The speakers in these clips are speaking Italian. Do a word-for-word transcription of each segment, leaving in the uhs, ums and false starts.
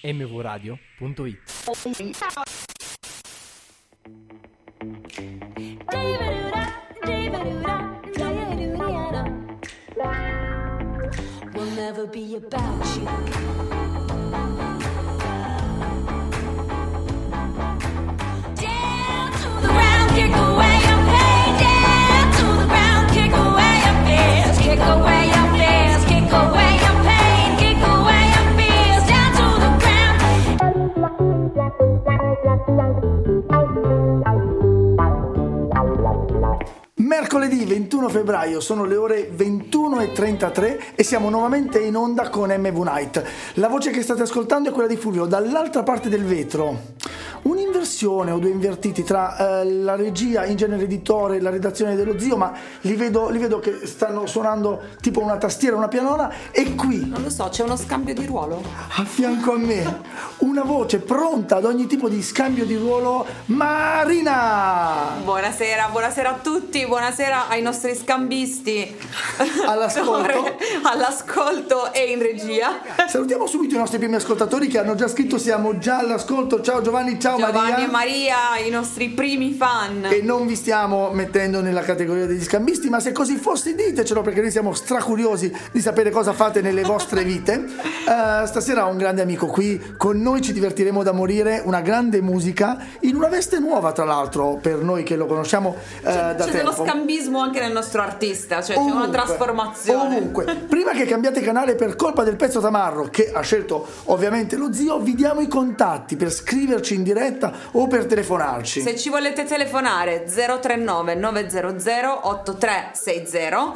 emme vu radio punto it. Will never be about you. Down to the ground, kick away your pain. Down to the ground, kick away your fears. Kick away your fears, kick away your pain. Kick away your fears. Down to the ground. Mercoledì ventuno febbraio, sono le ore ventuno e trentatré e siamo nuovamente in onda con emme vu Night. La voce che state ascoltando è quella di Fulvio. Dall'altra parte del vetro, un'inversione o due invertiti tra eh, la regia, in genere editore e la redazione dello Zio, ma li vedo, li vedo che stanno suonando tipo una tastiera, una pianola, e qui, non lo so, c'è uno scambio di ruolo? A fianco a me, una voce pronta ad ogni tipo di scambio di ruolo, Marina! Buonasera, buonasera a tutti, buonasera ai nostri scambisti. All'ascolto. All'ascolto e in regia. Salutiamo subito i nostri primi ascoltatori che hanno già scritto siamo già all'ascolto. Ciao Giovanni, ciao Giovanni Maria. e Maria, i nostri primi fan. E non vi stiamo mettendo nella categoria degli scambisti, ma se così fosse ditecelo, perché noi siamo stracuriosi di sapere cosa fate nelle vostre vite. Uh, stasera ho un grande amico qui con noi, ci divertiremo da morire, una grande musica in una veste nuova, tra l'altro, per noi che lo conosciamo uh, c'è, da c'è tempo. dello scambismo anche nel nostro artista, cioè Ovunque, c'è una trasformazione. Ovunque. Prima che cambiate canale per colpa del pezzo tamarro che ha scelto ovviamente lo Zio, vi diamo i contatti per scriverci in diretta o per telefonarci. Se ci volete telefonare zero tre nove nove zero zero otto tre sei zero,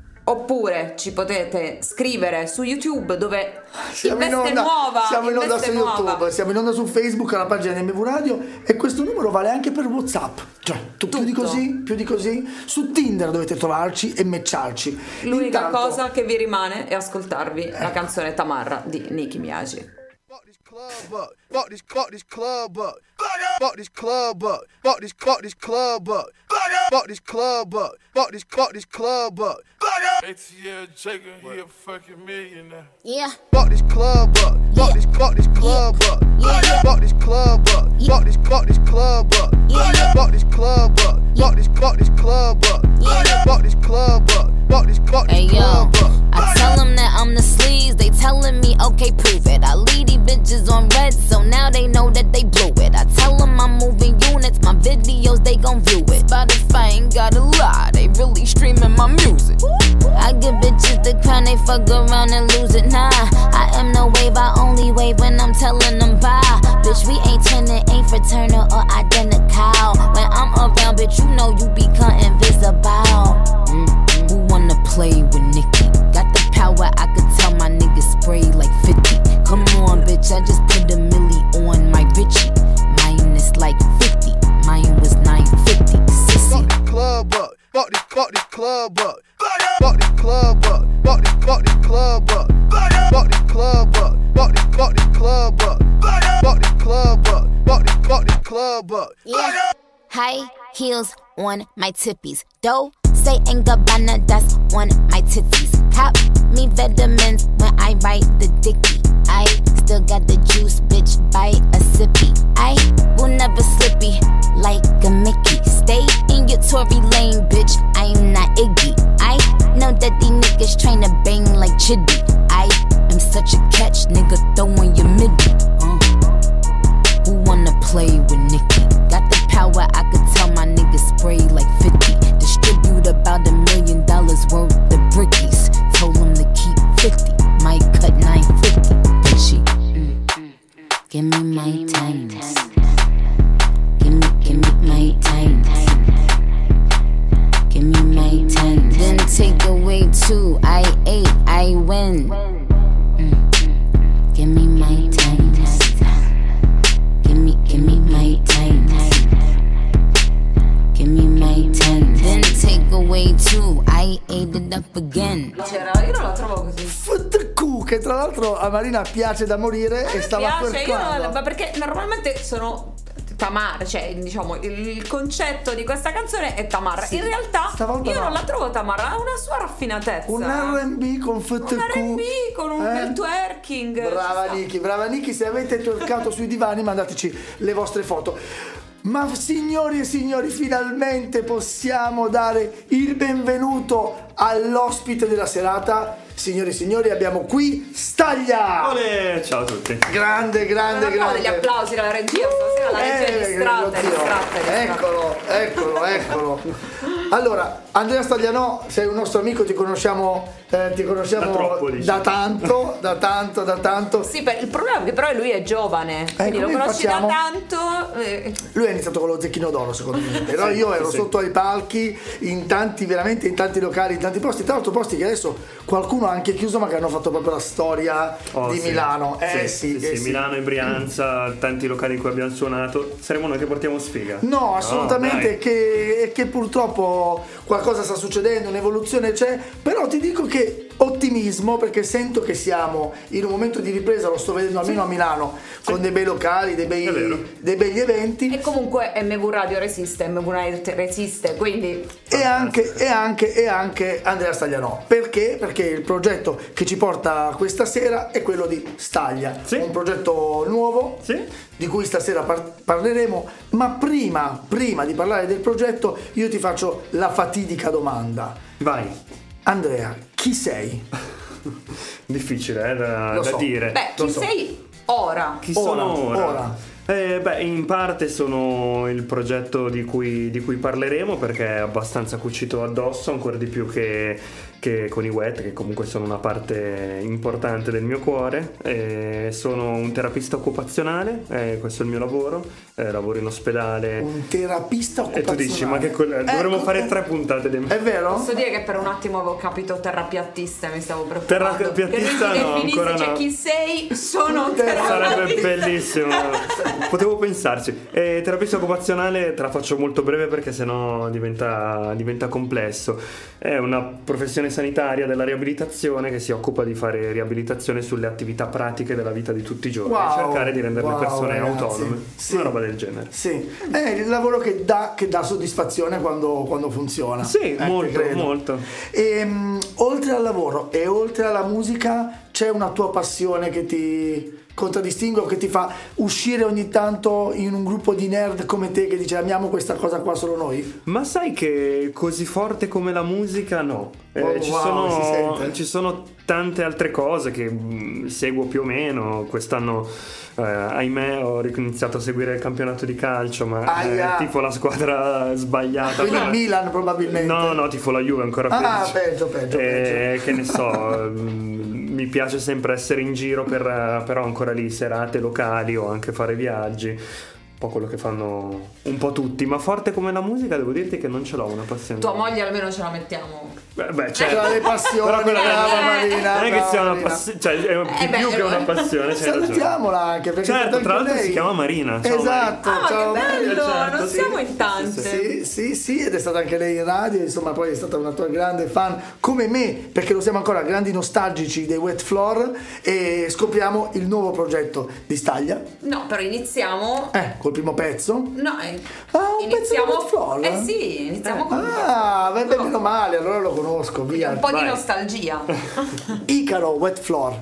oppure ci potete scrivere su YouTube, dove siamo in in veste onda, nuova, siamo in onda veste su nuova. YouTube, siamo in onda su Facebook alla pagina di emme vu Radio, e questo numero vale anche per WhatsApp, cioè tu, più di così, più di così, su Tinder dovete trovarci e matcharci. L'unica Intanto, cosa che vi rimane è ascoltarvi eh. la canzone Tamarra di Nicki Minaj. Fuck this club up. Fuck this, fuck this club up. Fuck this club up. Fuck this, fuck this club up. Fuck this club up. Fuck this, fuck this club up. A T L Jacob, he a fucking millionaire. Yeah. Fuck this club up. Fuck this, fuck this club up. Fuck this club up. Fuck this, fuck this club up. Fuck this club up. Fuck this, fuck this club up. Fuck this club up. Fuck this, fuck this club up. I tell them that I'm the sleaze, they telling me, okay, prove it. I lead these bitches on red, so now they know that they blew it. I tell them I'm moving units, my videos, they gon' view it. Spotify ain't gotta lie, they really streaming my music. I give bitches the crown, they fuck around and lose it. Nah, I am no wave, I only wave when I'm telling them bye. Bitch, we ain't twinning, ain't fraternal or identical. When I'm around, bitch, you know you become invisible. Mm, who wanna play with Nicki? Got the power, I could tell my niggas spray like fifty. Come on, bitch, I just put a milli on my Richie. Mine is like fifty, mine was nine fifty. Sissy. Fuck this club up. Fuck this, fuck this club up. Fuck this club up. Fuck this, fuck this club up. Fuck this club up. Fuck this, fuck this club up. Fuck this club up. Fuck this, fuck this club up. Yeah. High heels on my tippies. Dough, say and Gabbana, that's on my titties. Cop me vitamins when I write the dicky. I still got the juice, bitch, bite a sippy. I will never slippy like a Mickey. Stay in your Tory lane, bitch, I'm not Iggy. I know that these niggas tryna bang like Chiddy. I am such a catch, nigga, throwing your midi. Uh. Who wanna play with Nicki? Got the power, I could tell my niggas spray like fifty. Distribute about a million dollars worth of brickies. Told them to keep fifty, might cut nine fifty. Bitchy, mm. Give me my times. Give me, give me my times. Give me my times. Then take away two, I ate, I win. Mm. Give me my times. Give me, give me my times. Give me my time, then take away two, I ate it up again. C'era, io non la trovo così. F che tra l'altro a Marina piace da morire. A e stava piace, per io non, ma perché normalmente sono Tamara, cioè diciamo il concetto di questa canzone è Tamara. Sì, in realtà stavolta io no. non la trovo Tamara, ha una sua raffinatezza. Un R and B con F T Q. Un R and B con un Eh? bel twerking. Brava Ci sta. Niki, brava Niki, se avete twerkato sui divani mandateci le vostre foto. Ma signori e signori, finalmente possiamo dare il benvenuto all'ospite della serata. Signori e signori, abbiamo qui Staglia. Olè, ciao a tutti. Grande, grande, Non abbiamo grande. degli applausi dalla regia, stasera la regia è Eh, distratta, è oddio. distratta, è distratta. Eccolo, eccolo, eccolo. Allora, Andrea Stagliano, sei un nostro amico, ti conosciamo, eh, ti conosciamo Da troppo, da diciamo. tanto, da tanto, da tanto. Sì, per, il problema è che però lui è giovane, quindi lo come conosci facciamo? da tanto. eh, Lui ha iniziato con lo Zecchino d'Oro, secondo me. Però io ero sì. sotto ai palchi, in tanti, veramente in tanti locali, in tanti posti. Tra l'altro posti che adesso qualcuno ha anche chiuso, ma che hanno fatto proprio la storia Oh, di sì. Milano. Eh sì, sì, eh, sì, sì. Milano e Brianza, tanti locali in cui abbiamo suonato. Saremo noi che portiamo sfiga. No, assolutamente, dai. che, che purtroppo qualcosa sta succedendo, un'evoluzione c'è, però ti dico che ottimismo, perché sento che siamo in un momento di ripresa, lo sto vedendo almeno a Milano, con dei bei locali, dei, bei, È vero. dei begli eventi. E comunque M V Radio resiste, M V Night resiste, quindi E anche, e, anche, e anche Andrea Stagliano. Perché? Perché il progetto che ci porta questa sera è quello di Staglia, Sì. un progetto nuovo Sì. di cui stasera par- parleremo, ma prima, prima di parlare del progetto io ti faccio la fatidica domanda. Vai. Andrea, chi sei? Difficile eh, da, Lo da so. dire. beh, lo chi so. sei ora? Chi ora, sono ora? ora. Eh, beh, in parte sono il progetto di cui, di cui parleremo, perché è abbastanza cucito addosso, ancora di più che, che con i Wet, che comunque sono una parte importante del mio cuore. Eh, sono un terapista occupazionale, eh, questo è il mio lavoro, eh, lavoro in ospedale. Un terapista E occupazionale. tu dici, ma che col- dovremmo Ecco, fare eh, tre puntate di È vero? Posso dire che per un attimo avevo capito terrapiattista e mi stavo preoccupando. Terrapiattista che no, lui ti definisse, ancora cioè no. chi sei? Sono un Sarebbe Sarebbe terrapiattista. bellissimo, potevo pensarci. Eh, terapista occupazionale te la faccio molto breve perché sennò diventa, diventa complesso. È una professione sanitaria della riabilitazione che si occupa di fare riabilitazione sulle attività pratiche della vita di tutti i giorni, Wow, e cercare di rendere wow, le persone ragazzi. autonome, Sì. una roba del genere. Sì, è il lavoro che dà, che dà soddisfazione quando, quando funziona. Sì, Ecco, molto, credo. molto. E, mh, oltre al lavoro e oltre alla musica c'è una tua passione che ti contraddistingue o che ti fa uscire ogni tanto in un gruppo di nerd come te che dice amiamo questa cosa qua solo noi? Ma sai che così forte come la musica no. Eh, Oh, ci, wow, si sono, sente. ci sono tante altre cose che mh, seguo più o meno. Quest'anno eh, ahimè ho iniziato a seguire il campionato di calcio, ma Aia. eh, tifo la squadra sbagliata. Quindi per- Milan probabilmente. No, no, tifo la Juve ancora Ah, peggio. peggio, peggio, Eh, Che ne so, mh, mi piace sempre essere in giro, per, però ancora lì serate locali o anche fare viaggi. Un po' quello che fanno un po' tutti, ma forte come la musica devo dirti che non ce l'ho una passione. Tua moglie almeno ce la mettiamo. Beh, beh, certo. Tra le passioni, Però quella- brava eh, Marina. non è che brava sia una Marina. passione, cioè è di Eh beh, più che una passione, c'hai ragione. Salutiamola anche perché Certo, è stata tra anche l'altro lei. si chiama Marina. Ciao, Esatto, Ah, ciao che bello, certo, non sì. siamo in tante. Sì, sì, sì, ed è stata anche lei in radio, insomma, poi è stata una tua grande fan come me, perché lo siamo ancora, grandi nostalgici dei Wet Floor, e scopriamo il nuovo progetto di Staglia, No, però iniziamo. eh, col primo pezzo. No, eh, Ah, un pezzo iniziamo. di Wet Floor? Eh sì, iniziamo con Ah, beh, beh, No. meno male, allora lo conosco, via. un po' di vai. nostalgia. Icaro, Wet Floor.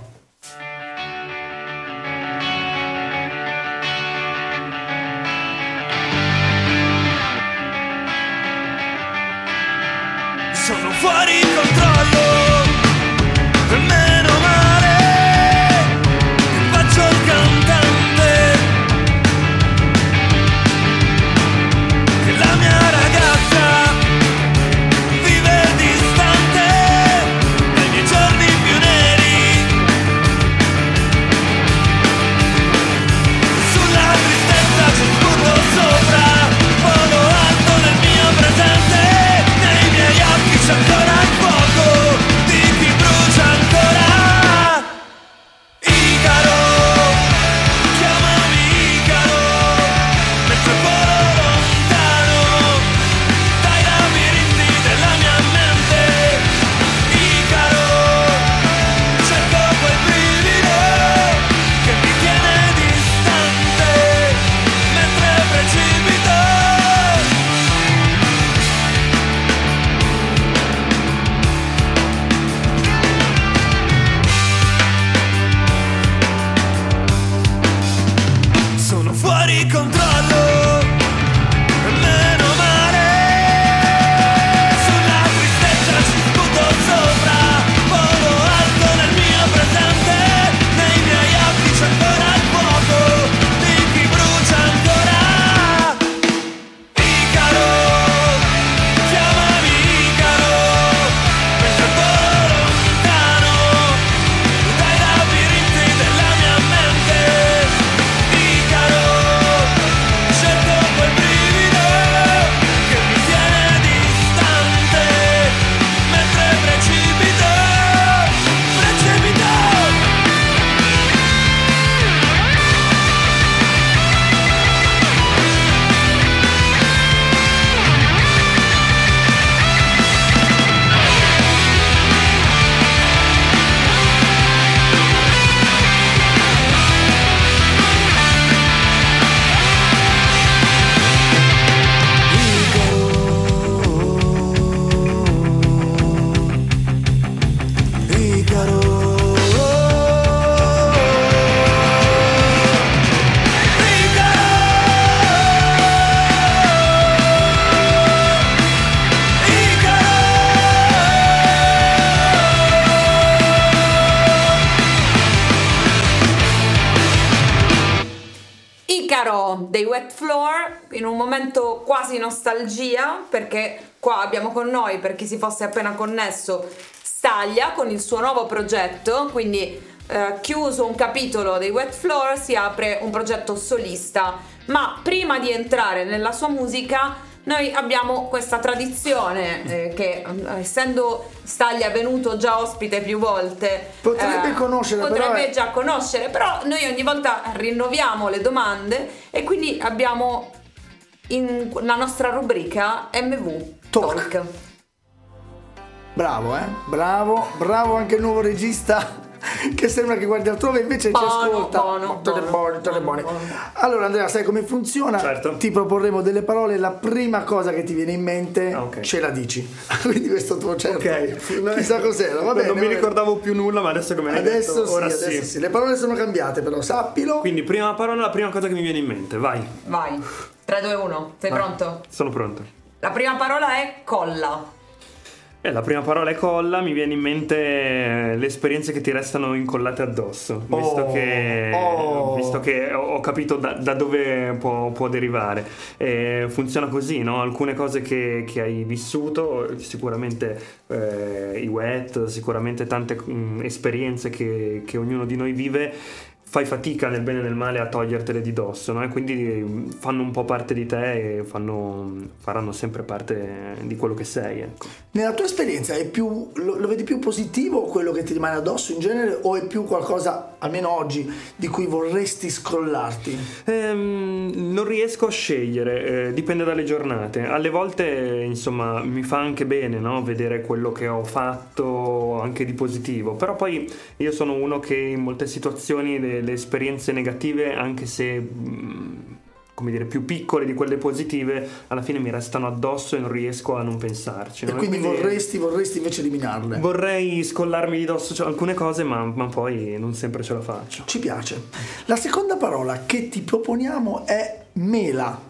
Sono fuori controllo, e meno male, faccio il cantante, che la mia ragazza vive distante dai miei giorni più neri. Sulla tristezza ci sputo sopra, volo alto nel mio presente, nei miei occhi c'è ancora il fuoco. dei Wet Floor in un momento quasi nostalgia, perché qua abbiamo con noi, per chi si fosse appena connesso, Staglia con il suo nuovo progetto, quindi eh, chiuso un capitolo dei Wet Floor si apre un progetto solista. Ma prima di entrare nella sua musica noi abbiamo questa tradizione eh, che essendo Staglia venuto già ospite più volte potrebbe eh, conoscere, potrebbe però è... già conoscere, però noi ogni volta rinnoviamo le domande e quindi abbiamo in la nostra rubrica M V Talk. Talk. Bravo, eh? Bravo, bravo anche il nuovo regista che sembra che guardi altrove, invece Buono, ci ascolta. buono, Tutte buono, buone, tutte buone. Allora Andrea, sai come funziona? Certo. Ti proporremo delle parole, la prima cosa che ti viene in mente Ah, ok. ce la dici. Quindi questo tuo certo. Ok. Non chissà cos'era, va bene. Non mi va bene. ricordavo più nulla, ma adesso come l'hai Adesso detto, sì, ora adesso sì. sì. Le parole sono cambiate, però sappilo. Quindi prima parola, la prima cosa che mi viene in mente, vai. Vai, tre, due, uno, sei Vai. pronto? Sono pronto. La prima parola è colla. Eh, la prima parola è colla, mi viene in mente le esperienze che ti restano incollate addosso, visto Oh, che, oh. visto che ho, ho capito da, da dove può, può derivare. Eh, funziona così, no? Alcune cose che, che hai vissuto, sicuramente eh, i wet, sicuramente tante mh, esperienze che, che ognuno di noi vive, fai fatica nel bene e nel male a togliertele di dosso, no? E quindi fanno un po' parte di te e fanno, faranno sempre parte di quello che sei, ecco. Nella tua esperienza è più, lo, lo vedi più positivo quello che ti rimane addosso in genere, o è più qualcosa, almeno oggi, di cui vorresti scrollarti? Ehm, non riesco a scegliere, eh, dipende dalle giornate. Alle volte, insomma, mi fa anche bene, no? Vedere quello che ho fatto anche di positivo, però poi io sono uno che in molte situazioni le, le esperienze negative, anche se mh, come dire più piccole di quelle positive, alla fine mi restano addosso e non riesco a non pensarci, no? E quindi, vorresti, vorresti invece eliminarle? Vorrei scollarmi di dosso cioè, alcune cose, ma, ma poi non sempre ce la faccio. Ci piace. La seconda parola che ti proponiamo è mela.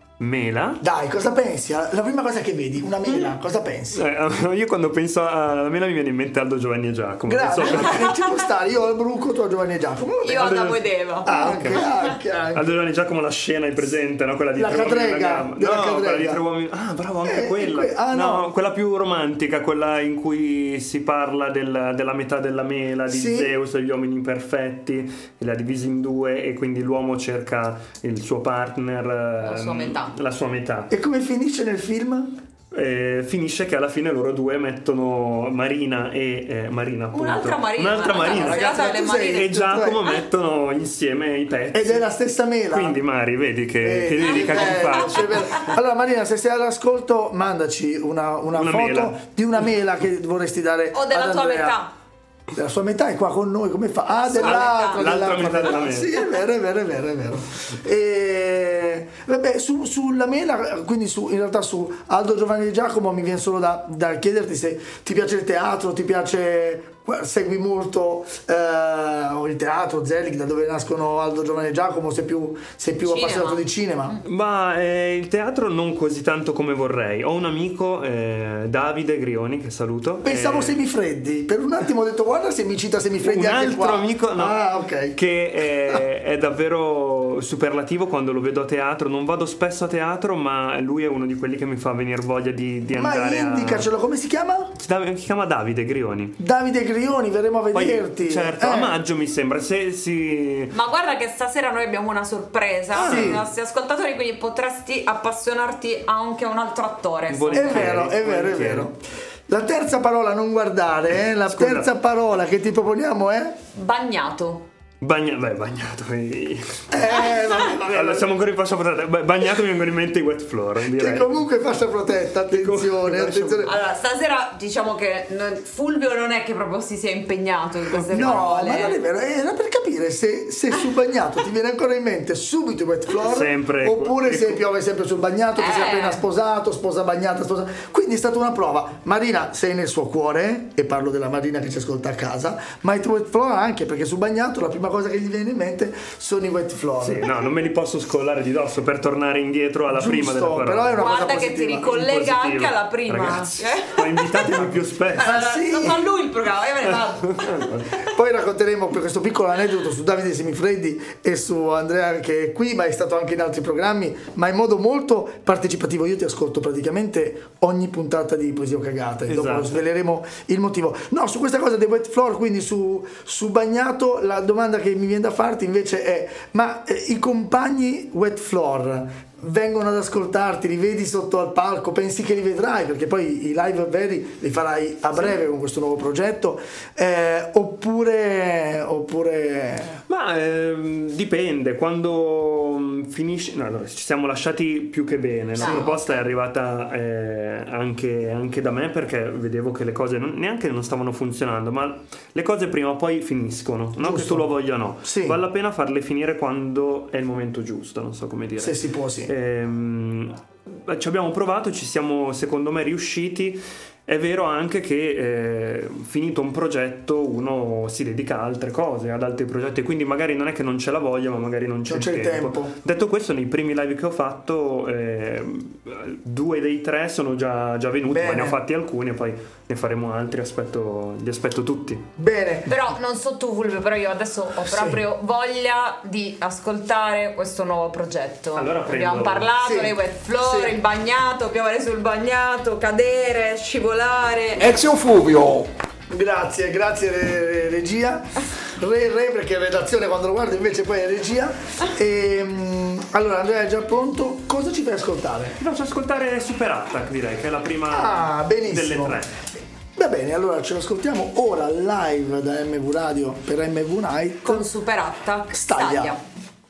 Mela? Dai, cosa pensi? La prima cosa che vedi, una mela, cosa pensi? Eh, io quando penso alla mela mi viene in mente Aldo, Giovanni e Giacomo. Grazie, Non so- ci può stare, io al Bruco, tu a Giovanni e Giacomo. Io andavo ed Eva. Ah, anche, anche, anche. Aldo, Giovanni e Giacomo, la scena è presente, no? Quella di La tre uomini e una cadrega, gamba. della No, quella cadrega. di tre uomini. Ah, bravo, anche Eh, quella. que- ah, no. quella più romantica, quella in cui si parla del- della metà della mela di Sì. Zeus e gli uomini imperfetti, e la divisi in due, e quindi l'uomo cerca il suo partner, La sua ehm, metà. La sua metà. E come finisce nel film? Eh, finisce che alla fine loro due mettono Marina e eh, Marina appunto. Un'altra Marina. Un'altra Marina, La ragazzi, serata ma delle tu sei- Marine. e Giacomo tu hai- mettono insieme i pezzi. Ed è la stessa mela. Quindi Mari, vedi che, che Eh, dedica che eh, faccio. c'è bello. Allora Marina, se sei all'ascolto, mandaci una, una Una foto mela. di una mela che vorresti dare O della ad tua Andrea. metà. Della sua metà è qua con noi, come fa? Ah, Sua dell'altra, metà. L'altra metà della mela. Sì, è vero, è vero, è vero, è vero. E vabbè, su, sulla mela, quindi su, in realtà su Aldo, Giovanni e Giacomo mi viene solo da, da chiederti se ti piace il teatro, ti piace, segui molto eh, il teatro, Zelig, da dove nascono Aldo, Giovanni e Giacomo, sei più, sei più Cinema. appassionato di cinema. Ma eh, il teatro non così tanto come vorrei. Ho un amico, eh, Davide Grioni, che saluto. Pensavo eh, Semifreddi, per un attimo ho detto guarda se mi cita Semifreddi un anche altro qua. amico no, Ah, ok. che è, è davvero superlativo quando lo vedo a teatro. Non vado spesso a teatro, ma lui è uno di quelli che mi fa venire voglia di, di Ma andare indicacelo, come si chiama? a... Si chiama Davide Grioni. Davide Grioni, verremo a Poi, vederti. certo, Eh. a maggio mi sembra. Se si... Ma guarda che stasera noi abbiamo una sorpresa Ah, per sì. i nostri ascoltatori, quindi potresti appassionarti anche a un altro attore. È Volentieri, vero, è vero, è volentieri. vero. La terza parola, non guardare, eh? La Scusa. terza parola che ti proponiamo è? Bagnato. Bagna... Beh, bagnato. eh. Eh, vabbè, vabbè, Allora, siamo ancora in fascia protetta. Beh, bagnato mi vengono in mente i wet floor, che direi. comunque fascia protetta, attenzione, comunque- attenzione. Allora, stasera diciamo che non- Fulvio non è che proprio si sia impegnato in queste No, parole. ma non è vero, era per capire se, se sul bagnato ti viene ancora in mente subito i wet floor, Sempre. oppure Ecco. se piove sempre sul bagnato, ti sei Eh. appena sposato, sposa bagnata, sposa. Quindi è stata una prova. Marina, sei nel suo cuore, e parlo della Marina che ci ascolta a casa, ma i tuoi wet floor anche, perché sul bagnato la prima cosa che gli viene in mente sono i Wet Floor. Sì, no, non me li posso scollare di dosso per tornare indietro alla Giusto, prima della parola. però è una Guarda cosa che ti positiva. ricollega Positivo. anche alla prima. Ragazzi, Eh? ma invitatemi più spesso. Ah, sì? Lo fa lui il programma, io me ne vado. Poi racconteremo per questo piccolo aneddoto su Davide Semifreddi e su Andrea che è qui, ma è stato anche in altri programmi, ma in modo molto partecipativo. Io ti ascolto praticamente ogni puntata di Poesia o Cagata e dopo Esatto. sveleremo il motivo. No, su questa cosa dei Wet Floor, quindi su, su Bagnato, la domanda che mi viene da farti invece è: ma eh, i compagni Wet Floor vengono ad ascoltarti, li vedi sotto al palco, pensi che li vedrai, perché poi i live veri li farai a breve con questo nuovo progetto, eh, oppure oppure Ma ehm, dipende, quando mm, finisce, no, no, ci siamo lasciati più che bene. La Sì. proposta è arrivata eh, anche, anche da me, perché vedevo che le cose non- neanche non stavano funzionando, ma le cose prima o poi finiscono, no? Che Giusto. tu lo voglia o no. Sì. Vale la pena farle finire quando è il momento giusto, non so come dire. se si può, sì. Ehm, ci abbiamo provato, ci siamo secondo me riusciti. È vero anche che eh, finito un progetto uno si dedica a altre cose, ad altri progetti, quindi magari non è che non c'è la voglia, ma magari non c'è, Non c'è il tempo. Detto questo, nei primi live che ho fatto eh, due dei tre sono già, già venuti, Bene. ma ne ho fatti alcuni e poi ne faremo altri, aspetto, li aspetto tutti. Bene. Però non so tu Fulvio, però io adesso ho proprio voglia di ascoltare questo nuovo progetto. Allora prendo- Abbiamo parlato Sì. dei wet floor, Sì. il bagnato, piovere sul bagnato, cadere, scivolare. Ezio Fulvio. Grazie, grazie re- re- regia. Re, re perché è redazione quando lo guardo, invece poi è regia. E, mm, allora Andrea è già pronto. Cosa ci fai ascoltare? Ti faccio ascoltare Super Attack, direi, che è la prima Ah, benissimo. delle tre. Va bene, allora ce l'ascoltiamo ora live da M V Radio per M V Night. Con Super Attack Staglia. Staglia.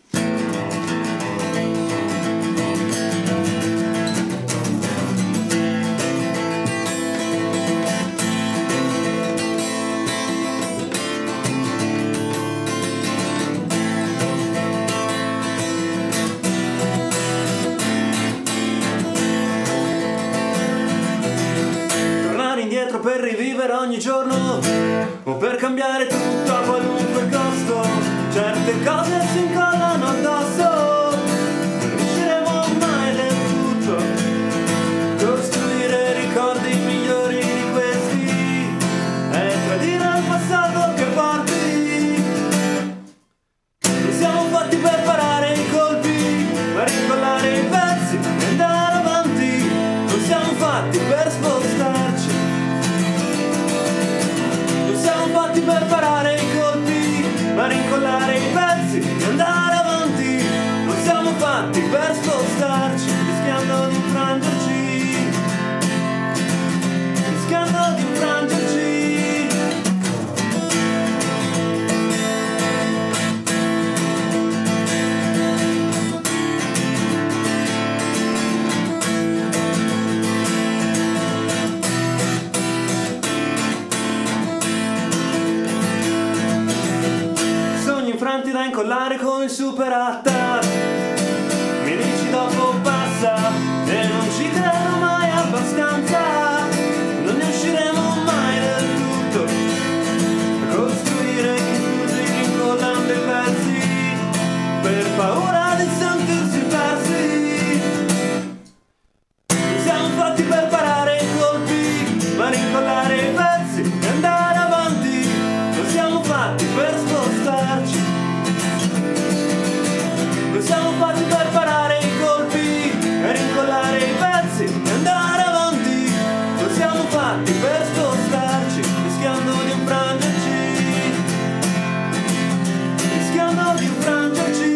Tornare indietro per rivivere ogni giorno o per cambiare tutto a qualunque costo. Certe cose si incollano addosso, non riusciremo mai del tutto costruire ricordi migliori di questi e tradire il passato che porti. Non siamo fatti per parare i colpi, ma rincollare i pezzi e andare avanti. Non siamo fatti per spostarci, non siamo fatti per parare i colpi, ma rincollare i pezzi e andare avanti. Non siamo fatti per spostarci, rischiando di infrangerci, rischiando di infrangerci. Sogni infranti da incollare con il Super Attack. Mi dici dopo passa e non ci credo mai abbastanza. Non ne usciremo mai del tutto a costruire chiusi rincollando i pezzi per paura di sentirsi persi. Non siamo fatti per parare i colpi, ma rincollare i pezzi e andare avanti. Non siamo fatti per spostarci, non siamo fatti per parare i colpi e rincollare i pezzi e andare avanti. Non siamo fatti per spostarci, rischiando di infrangerci, rischiando di infrangerci,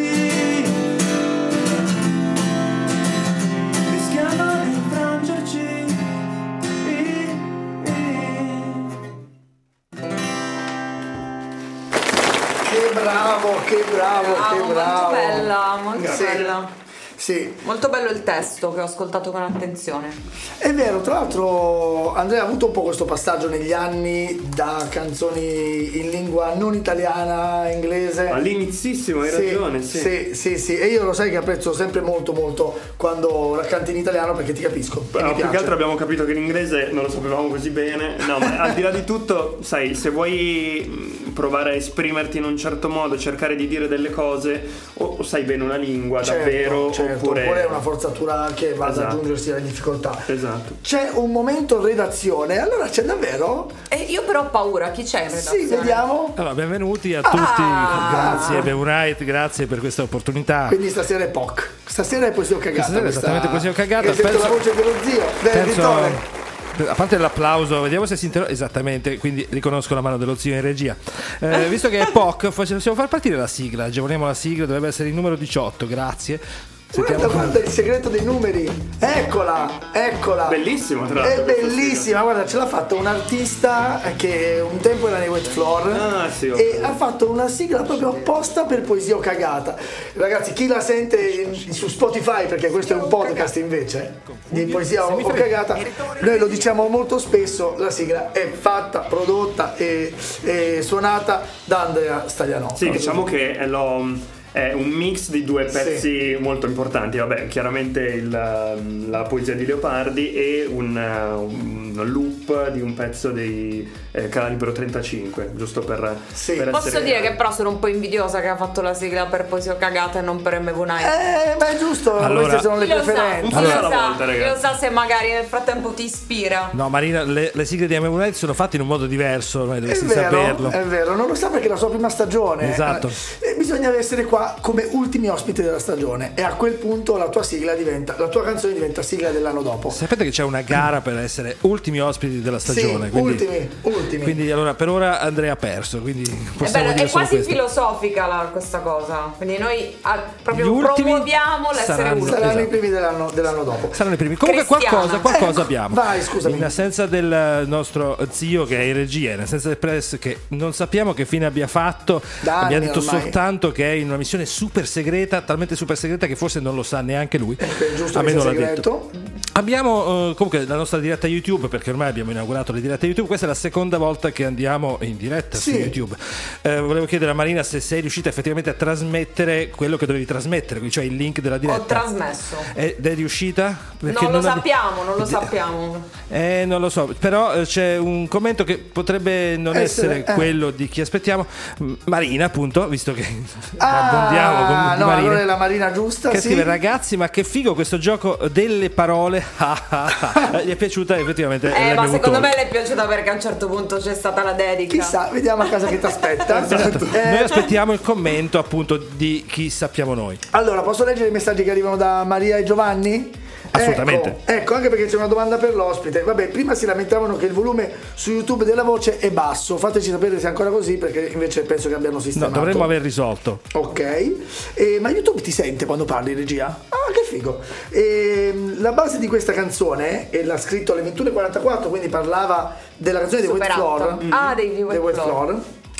rischiando di infrangerci. Che bravo, che bravo, Ah, che molto bravo. bella, molto Sì. bella. Sì. Molto bello il testo che ho ascoltato con attenzione. È vero, tra l'altro Andrea ha avuto un po' questo passaggio negli anni da canzoni in lingua non italiana, inglese. All'inizissimo, hai sì, ragione, sì. sì. Sì, sì, e io lo sai che apprezzo sempre molto molto quando la canti in italiano perché ti capisco. No, più che altro abbiamo capito che l'inglese non lo sapevamo così bene. No, ma al di là di tutto, sai, se vuoi provare a esprimerti in un certo modo, cercare di dire delle cose, o sai bene una lingua certo, davvero, certo, oppure... oppure è una forzatura che va Esatto. ad aggiungersi alle difficoltà. Esatto. C'è un momento redazione, allora c'è davvero? E io però ho paura, chi c'è in redazione? Sì, vediamo. Allora, benvenuti a tutti, Ah! grazie Beunite, grazie per questa opportunità. Quindi stasera è P O C. Stasera è poesia o cagata. Stasera è esattamente poesia o cagata. Che sento Penso- la voce dello zio, dell'editore. Penso, a parte l'applauso, vediamo se si interrompe. Esattamente, quindi riconosco la mano dello zio in regia. Eh, visto che è P O C, possiamo far partire la sigla. Agevoliamo la sigla, dovrebbe essere il numero diciotto, grazie. Guarda, guarda il segreto dei numeri. Eccola, eccola. Bellissimo, tra È l'altro, questa bellissima, guarda, ce l'ha fatta un artista che un tempo era nei Wet Floor Ah, sì, ok. e ha fatto una sigla proprio apposta per poesia o cagata. Ragazzi, chi la sente in- su Spotify, perché questo è un podcast invece di poesia o, o cagata, noi lo diciamo molto spesso, la sigla è fatta, prodotta e, e suonata da Andrea Stagliano. Sì, diciamo che è, lo, è un mix di due pezzi Sì. molto importanti. Vabbè, chiaramente il, la poesia di Leopardi e un, un loop di un pezzo dei eh, Calibro trentacinque, giusto per, Sì. per Posso essere... dire che però sono un po' invidiosa che ha fatto la sigla per Poesia o Cagata e non per M V Night. Eh, beh, è giusto, Allora- queste sono le Chi lo sa, preferenze. chi Allora- lo alla sa, volta, chi ragazzi. lo sa se magari nel frattempo ti ispira. No, Marina, le, le sigle di M V Night sono fatte in un modo diverso, ormai È dovresti vero, saperlo. è vero, non lo sa perché è la sua prima stagione. Esatto. Eh, bisogna essere qua come ultimi ospiti della stagione e a quel punto la tua sigla diventa, la tua canzone diventa sigla dell'anno dopo. Sapete che c'è una gara per essere ultimi ospiti della stagione, Sì, quindi, ultimi, ultimi. quindi allora per ora Andrea ha perso, quindi È, possiamo bello, dire è solo quasi questo. filosofica la- questa cosa. Quindi noi ah, Gli proprio ultimi promuoviamo l'essere saranno- ultimi. Saranno esatto. i primi dell'anno, dell'anno dopo. Saranno i primi. Comunque Cristiana. qualcosa, qualcosa Ecco, abbiamo. vai, scusami. In assenza del nostro zio che è in regia, in assenza del press che non sappiamo che fine abbia fatto, Da abbiamo anni detto ormai. soltanto che è in una missione super segreta, talmente super segreta che forse non lo sa neanche lui. È giusto A che me sia non l'ha segreto. detto. Abbiamo eh, comunque la nostra diretta YouTube, perché ormai abbiamo inaugurato le dirette YouTube. Questa è la seconda volta che andiamo in diretta Sì. su YouTube. Eh, volevo chiedere a Marina se sei riuscita effettivamente a trasmettere quello che dovevi trasmettere, cioè il link della diretta. Ho trasmesso. Ed è riuscita? Perché Non lo abbi- sappiamo, non lo sappiamo. Eh, non lo so, però eh, c'è un commento che potrebbe non essere, Essere, eh. quello di chi aspettiamo. M- Marina, appunto, visto che Ah, abbondiamo con no, Marina, allora è la Marina giusta, che sì. scrive: ragazzi, ma che figo questo gioco delle parole. Gli è piaciuta effettivamente. Eh, ma l'M V secondo Talk. me le è piaciuta perché a un certo punto c'è stata la dedica. Chissà, vediamo a casa che ti aspetta. Esatto. Eh, Noi aspettiamo il commento appunto di chi sappiamo noi. Allora, posso leggere i messaggi che arrivano da Maria e Giovanni? Assolutamente. Ecco, ecco, anche perché c'è una domanda per l'ospite. Vabbè, prima si lamentavano che il volume su YouTube della voce è basso. Fateci sapere se è ancora così, perché invece penso che abbiano No, sistemato. dovremmo aver risolto. Ok, Eh, ma YouTube ti sente quando parli, regia? Ah, che figo. E, la base di questa canzone, e l'ha scritto alle ventuno e quarantaquattro, quindi parlava della canzone dei Wet Superato. Floor. Ah, dei Wet dei Wet Floor. Floor.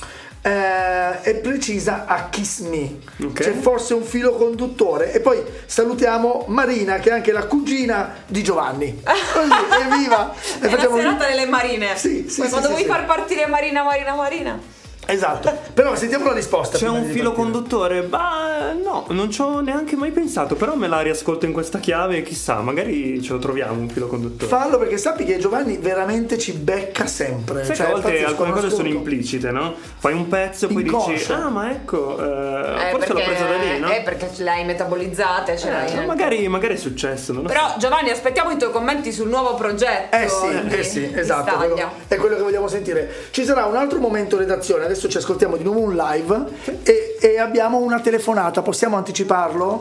Eh, è precisa a Kiss Me. Ok. C'è forse un filo conduttore. E poi salutiamo Marina, che è anche la cugina di Giovanni. Così, evviva! E È la serata delle marine. Sì, sì, Poi sì, quando sì, vuoi sì. far partire Marina, Marina, Marina. Esatto. Però sentiamo la risposta. C'è prima un di filo partire. conduttore? Bah, no, non ci ho neanche mai pensato, però me la riascolto in questa chiave e chissà, magari ce lo troviamo un filo conduttore. Fallo, perché sappi che Giovanni veramente ci becca sempre. Sai Cioè, che a volte pazzesco, alcune non cose sono ascolto. implicite, no? Fai un pezzo e poi Inconscio. dici, ah ma ecco, eh, Eh, forse l'ho presa da lì, no? eh, perché ce l'hai metabolizzate, ce l'hai. Eh, magari, magari è successo, non lo so. Però Giovanni, aspettiamo i tuoi commenti sul nuovo progetto. Eh sì, di- eh sì, di esatto, Staglia. quello- è quello che vogliamo sentire. Ci sarà un altro momento redazione, adesso ci ascoltiamo di nuovo un live e, e abbiamo una telefonata, possiamo anticiparlo?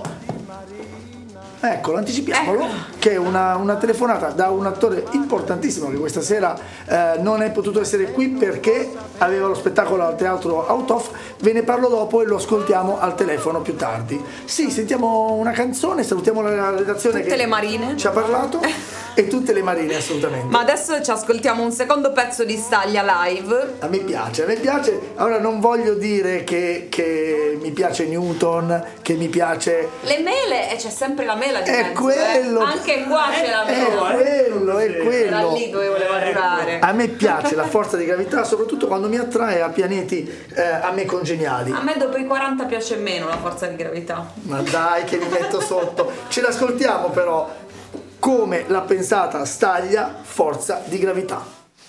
Ecco, anticipiamolo, Ecco. che è una, una telefonata da un attore importantissimo che questa sera eh, non è potuto essere qui perché aveva lo spettacolo al teatro Out of. Ve ne parlo dopo e lo ascoltiamo al telefono più tardi. Sì, sentiamo una canzone, salutiamo la redazione Tutte che le marine. ci ha parlato. e tutte le marine, assolutamente. Ma adesso ci ascoltiamo un secondo pezzo di Staglia live. A me piace, a me piace. Allora non voglio dire che, che mi piace Newton, che mi piace... Le mele, e c'è sempre la mela di È mezzo, quello. eh. Anche qua c'è la È mela. quello, è Era quello. lì dove volevo arrivare. A me piace la forza di gravità, soprattutto quando mi attrae a pianeti eh, a me congeniali. A me dopo i quaranta piace meno la forza di gravità. Ma dai che mi metto sotto. Ce l'ascoltiamo però come l'ha pensata Staglia, forza di gravità.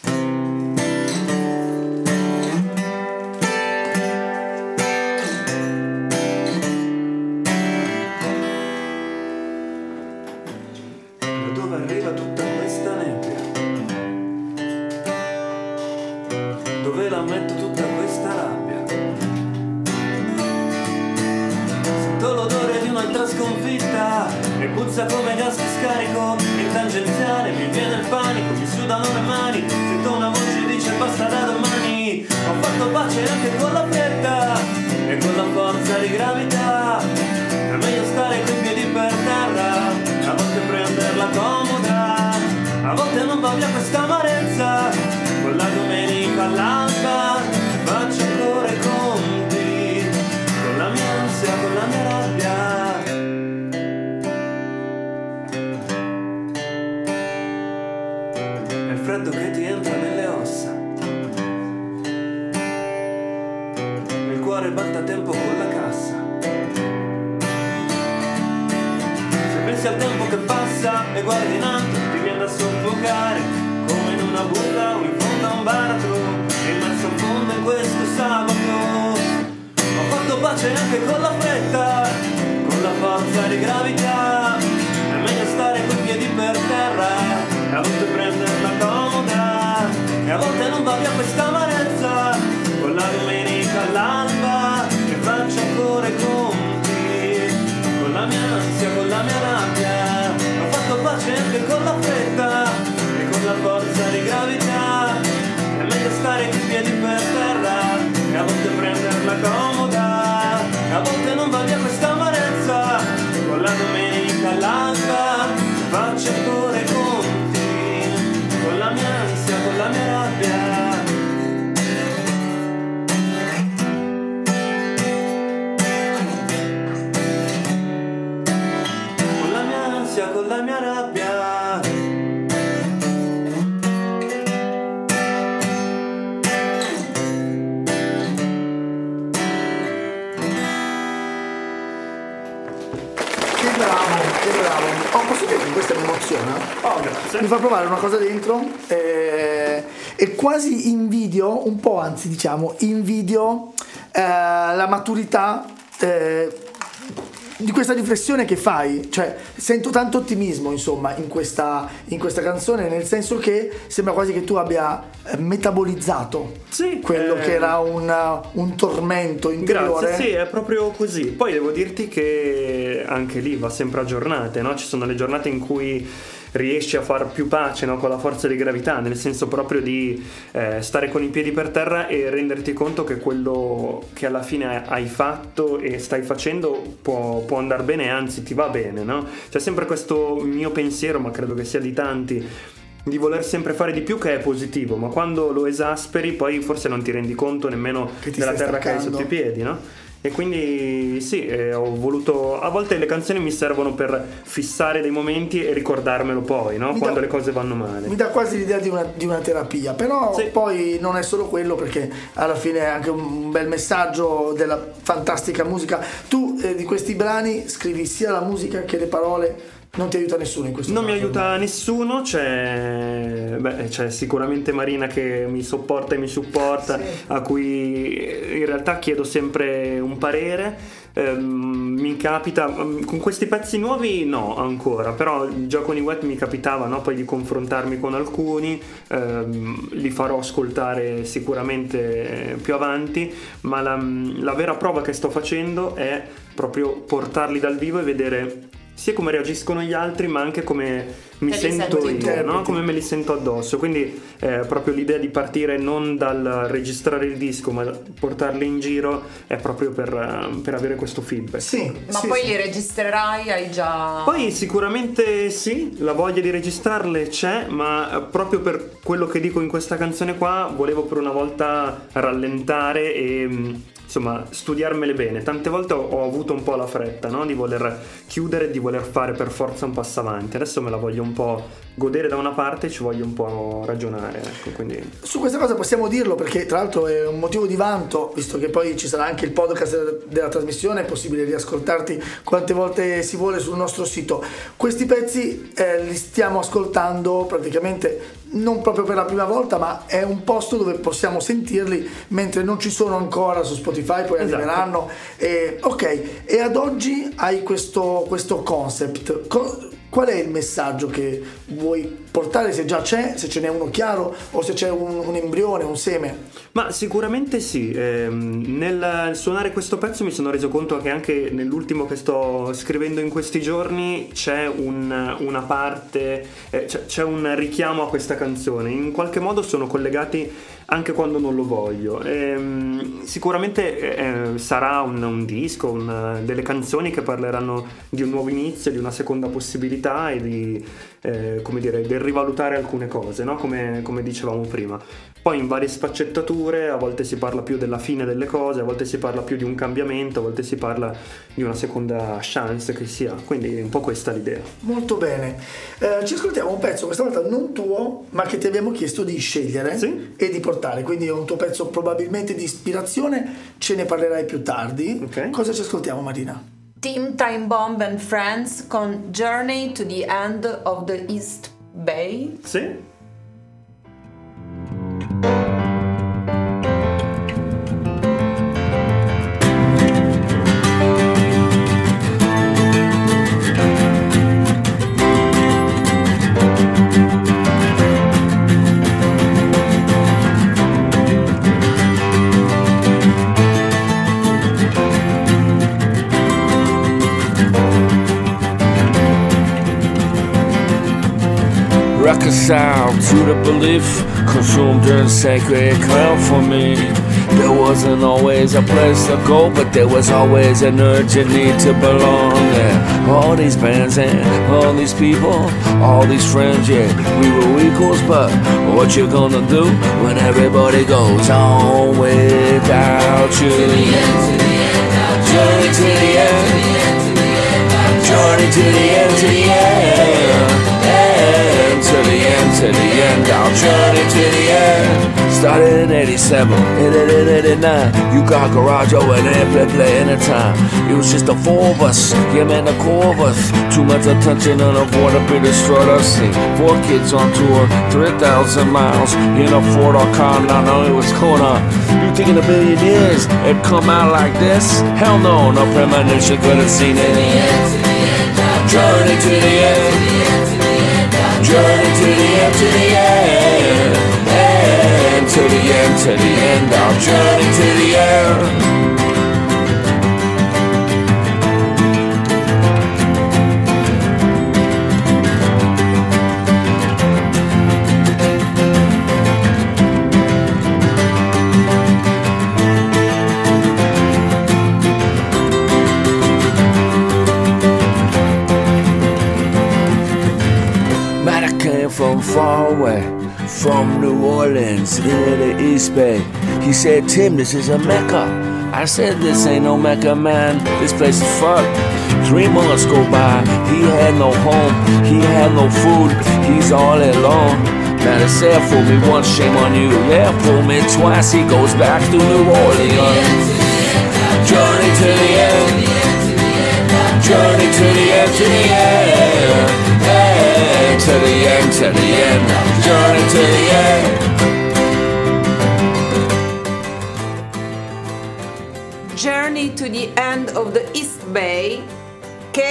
Da dove arriva tutta questa nebbia? Dove la metto tutta questa rabbia? Sento l'odore di un'altra sconfitta e puzza come gas che scarico in tangenziale, mi viene il panico, mi sudano le mani, sento una voce che dice basta da domani. Ho fatto pace anche con la fretta e con la forza di gravità. È meglio stare coi piedi per terra, a volte prenderla comoda, a volte non va via questa amarezza. Con la domenica all'alba faccio ancora i conti con la mia ansia, con la mia rabbia. È il freddo che ti entra nelle ossa, il cuore batte a tempo con la cassa. Se pensi al tempo che passa e guardi in alto, ti viene da soffocare come in una bulla o in fondo a un baratro, immerso a fondo in questo sabato. Ho fatto pace anche con la fretta, con la forza di gravità. È meglio stare coi piedi per terra e a volte prenderla comoda, e a volte non va via questa amarezza. Con la domenica all'alba che faccio ancora i conti con la mia ansia, con la mia rabbia. Ho fatto pace anche con la fretta e con la forza di gravità. È meglio stare coi piedi per terra e a volte prenderla comoda, e a volte non va via questa amarezza. Con la domenica all'alba faccio ancora i conti con la mia ansia, con la mia rabbia. Con la mia rabbia. Che bravo, che bravo. Oh, posso dire che questa mi emoziona? Oh, grazie. Mi fa provare una cosa dentro eh, e quasi invidio, un po' anzi diciamo, invidio eh, la maturità eh, di questa riflessione che fai. Cioè sento tanto ottimismo insomma in questa, in questa canzone, nel senso che sembra quasi che tu abbia metabolizzato sì, quello eh... che era un, un tormento interiore. Grazie, sì, è proprio così. Poi devo dirti che anche lì va sempre a giornate, no? Ci sono le giornate in cui riesci a far più pace, no, con la forza di gravità, nel senso proprio di eh, stare con i piedi per terra e renderti conto che quello che alla fine hai fatto e stai facendo può, può andare bene, anzi ti va bene, no? C'è sempre questo mio pensiero, ma credo che sia di tanti, di voler sempre fare di più, che è positivo, ma quando lo esasperi poi forse non ti rendi conto nemmeno della terra che hai sotto i piedi, no? E quindi sì, eh, ho voluto, a volte le canzoni mi servono per fissare dei momenti e ricordarmelo poi, no? Mi Quando dà, le cose vanno male. Mi dà quasi l'idea di una, di una terapia, però sì. Poi non è solo quello, perché alla fine è anche un bel messaggio della fantastica musica. Tu eh, di questi brani scrivi sia la musica che le parole. Non ti aiuta nessuno in questo Non caso? mi aiuta nessuno, c'è, beh, c'è sicuramente Marina che mi sopporta e mi supporta, sì. A cui in realtà chiedo sempre un parere. ehm, mi capita con questi pezzi nuovi no ancora, però già con i Wet mi capitava, no, poi di confrontarmi con alcuni, ehm, li farò ascoltare sicuramente più avanti, ma la, la vera prova che sto facendo è proprio portarli dal vivo e vedere sia come reagiscono gli altri, ma anche come mi Te li sento senti io, tu. no? Come me li sento addosso. Quindi eh, proprio l'idea di partire non dal registrare il disco, ma portarli in giro è proprio per, eh, per avere questo feedback. Sì, Ma sì, poi sì. li registrerai, hai già... Poi sicuramente sì, la voglia di registrarle c'è, ma proprio per quello che dico in questa canzone qua volevo per una volta rallentare e mh, insomma studiarmele bene. Tante volte ho, ho avuto un po' la fretta, no? Di voler chiudere, di voler fare per forza un passo avanti. Adesso me la voglio un po' godere da una parte e ci voglio un po' ragionare, ecco, quindi... Su questa cosa possiamo dirlo perché tra l'altro è un motivo di vanto, visto che poi ci sarà anche il podcast della trasmissione, è possibile riascoltarti quante volte si vuole sul nostro sito. Questi pezzi eh, li stiamo ascoltando praticamente non proprio per la prima volta, ma è un posto dove possiamo sentirli mentre non ci sono ancora su Spotify, poi Esatto. arriveranno. E, ok, e ad oggi hai questo, questo concept. Co- Qual è il messaggio che vuoi portare, se già c'è, se ce n'è uno chiaro o se c'è un, un embrione, un seme? Ma sicuramente sì, ehm, nel suonare questo pezzo mi sono reso conto che anche nell'ultimo che sto scrivendo in questi giorni c'è un, una parte, eh, c'è, c'è un richiamo a questa canzone, in qualche modo sono collegati anche quando non lo voglio. Ehm, sicuramente eh, sarà un, un disco, un, delle canzoni che parleranno di un nuovo inizio, di una seconda possibilità e di, eh, come dire, del rivalutare alcune cose, no? Come, come dicevamo prima. Poi in varie sfaccettature, a volte si parla più della fine delle cose, a volte si parla più di un cambiamento, a volte si parla di una seconda chance che si ha, quindi è un po' questa l'idea. Molto bene, eh, ci ascoltiamo un pezzo questa volta non tuo, ma che ti abbiamo chiesto di scegliere Sì. e di portare, quindi è un tuo pezzo probabilmente di ispirazione, ce ne parlerai più tardi. Ok. Cosa ci ascoltiamo, Marina? Team Time Bomb and Friends con Journey to the End of the East Bay. Sì? Reconciled to the belief, consumed in sacred ground for me. There wasn't always a place to go, but there was always an urgent need to belong. Yeah. All these bands and all these people, all these friends, yeah, we were equals, but what you gonna do when everybody goes on without you? To the end, to the end, I'll journey to the end, journey to the end, to the end. To the end, to the end, I'll journey to the end. Started in eighty-seven, eighty-eight, eighty-nine. You got garage, oh, and airplay play anytime. It was just the four of us, yeah man, the core of us. Too much attention and avoidably destroyed us. See, four kids on tour, three thousand miles in a Ford or car, now know it was corner. You thinking a billion years, it'd come out like this? Hell no, no premonition could have seen it. To the end, to the end, I'll journey to the end. Journey to the end, to the end, and to the end, to the end, I'll journey to the end. From far away, from New Orleans, into the East Bay. He said, Tim, this is a Mecca. I said, this ain't no Mecca, man. This place is fucked. Three months go by, he had no home, he had no food, he's all alone. Man, it said, fool me once, shame on you. Yeah, fool me twice, he goes back to New Orleans. Journey to the end, journey to the end, to the end. To the end, to the end, journey to the end. Journey to the End of the East Bay, che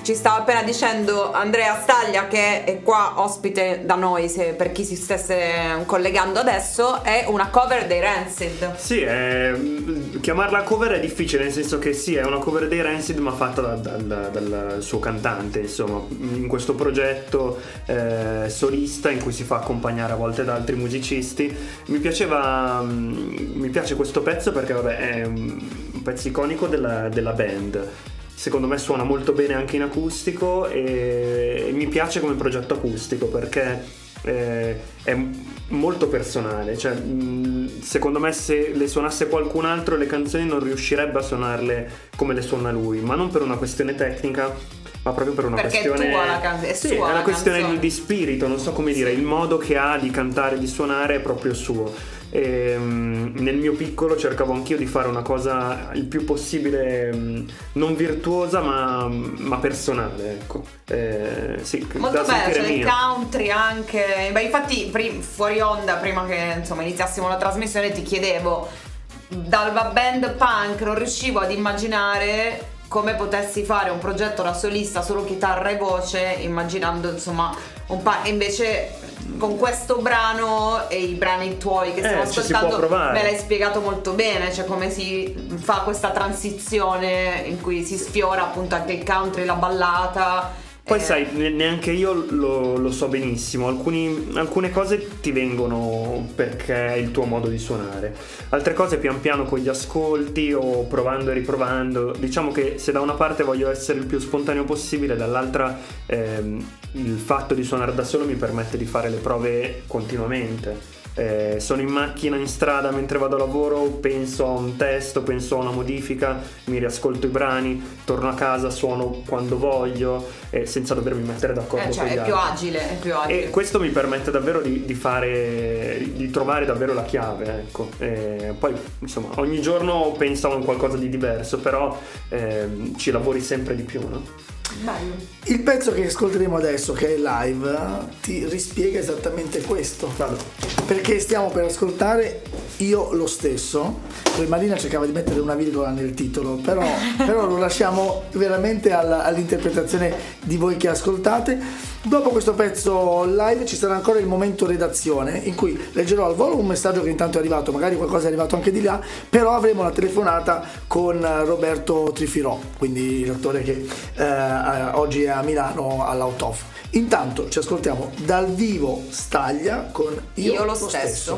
ci stava appena dicendo Andrea Staglia, che è qua ospite da noi, se per chi si stesse collegando adesso, è una cover dei Rancid. Sì, è, chiamarla cover è difficile, nel senso che sì, è una cover dei Rancid ma fatta da, da, da, dal suo cantante, insomma, in questo progetto eh, solista in cui si fa accompagnare a volte da altri musicisti. Mi piaceva, mi piace questo pezzo perché vabbè è un pezzo iconico della, della band. Secondo me suona molto bene anche in acustico e, e mi piace come progetto acustico perché eh, è molto personale, cioè mh, secondo me se le suonasse qualcun altro le canzoni non riuscirebbe a suonarle come le suona lui, ma non per una questione tecnica, ma proprio per una perché questione è tua la can- è sì, sua è una la questione canzone. di, di spirito, non so come dire, il modo che ha di cantare, di suonare è proprio suo. E, um, nel mio piccolo cercavo anch'io di fare una cosa il più possibile um, non virtuosa ma, ma personale, ecco. Eh, sì, molto da bello, sentire c'è il mio. country anche. Beh, infatti prim- fuori onda, prima che insomma iniziassimo la trasmissione, ti chiedevo, dalla band punk non riuscivo ad immaginare come potessi fare un progetto da solista solo chitarra e voce, immaginando insomma un pa- e invece con questo brano e i brani tuoi che stiamo Eh, ci si può ascoltando provare. me l'hai spiegato molto bene, cioè come si fa questa transizione in cui si sfiora appunto anche il country, la ballata. Poi eh, sai, ne- neanche io lo, lo so benissimo, Alcuni, alcune cose ti vengono perché è il tuo modo di suonare, altre cose pian piano con gli ascolti o provando e riprovando. Diciamo che se da una parte voglio essere il più spontaneo possibile, dall'altra ehm, il fatto di suonare da solo mi permette di fare le prove continuamente. Eh, sono in macchina, in strada, mentre vado a lavoro, penso a un testo, penso a una modifica, mi riascolto i brani, torno a casa, suono quando voglio, eh, senza dovermi mettere d'accordo eh, cioè con gli è altri. più agile, è più agile. E questo mi permette davvero di, di fare, di trovare davvero la chiave, ecco. E poi insomma ogni giorno penso a un qualcosa di diverso, però ehm, ci lavori sempre di più, no? Bello. Il pezzo che ascolteremo adesso, che è live, ti rispiega esattamente questo. Perché stiamo per ascoltare Io lo stesso. Poi Marina cercava di mettere una virgola nel titolo, però, però lo lasciamo veramente alla, all'interpretazione di voi che ascoltate. Dopo questo pezzo live ci sarà ancora il momento redazione, in cui leggerò al volo un messaggio che intanto è arrivato, magari qualcosa è arrivato anche di là, però avremo la telefonata con Roberto Trifirò, quindi l'attore che eh, oggi è a Milano all'Autof. Intanto ci ascoltiamo dal vivo Staglia con Io, Io lo lo stesso.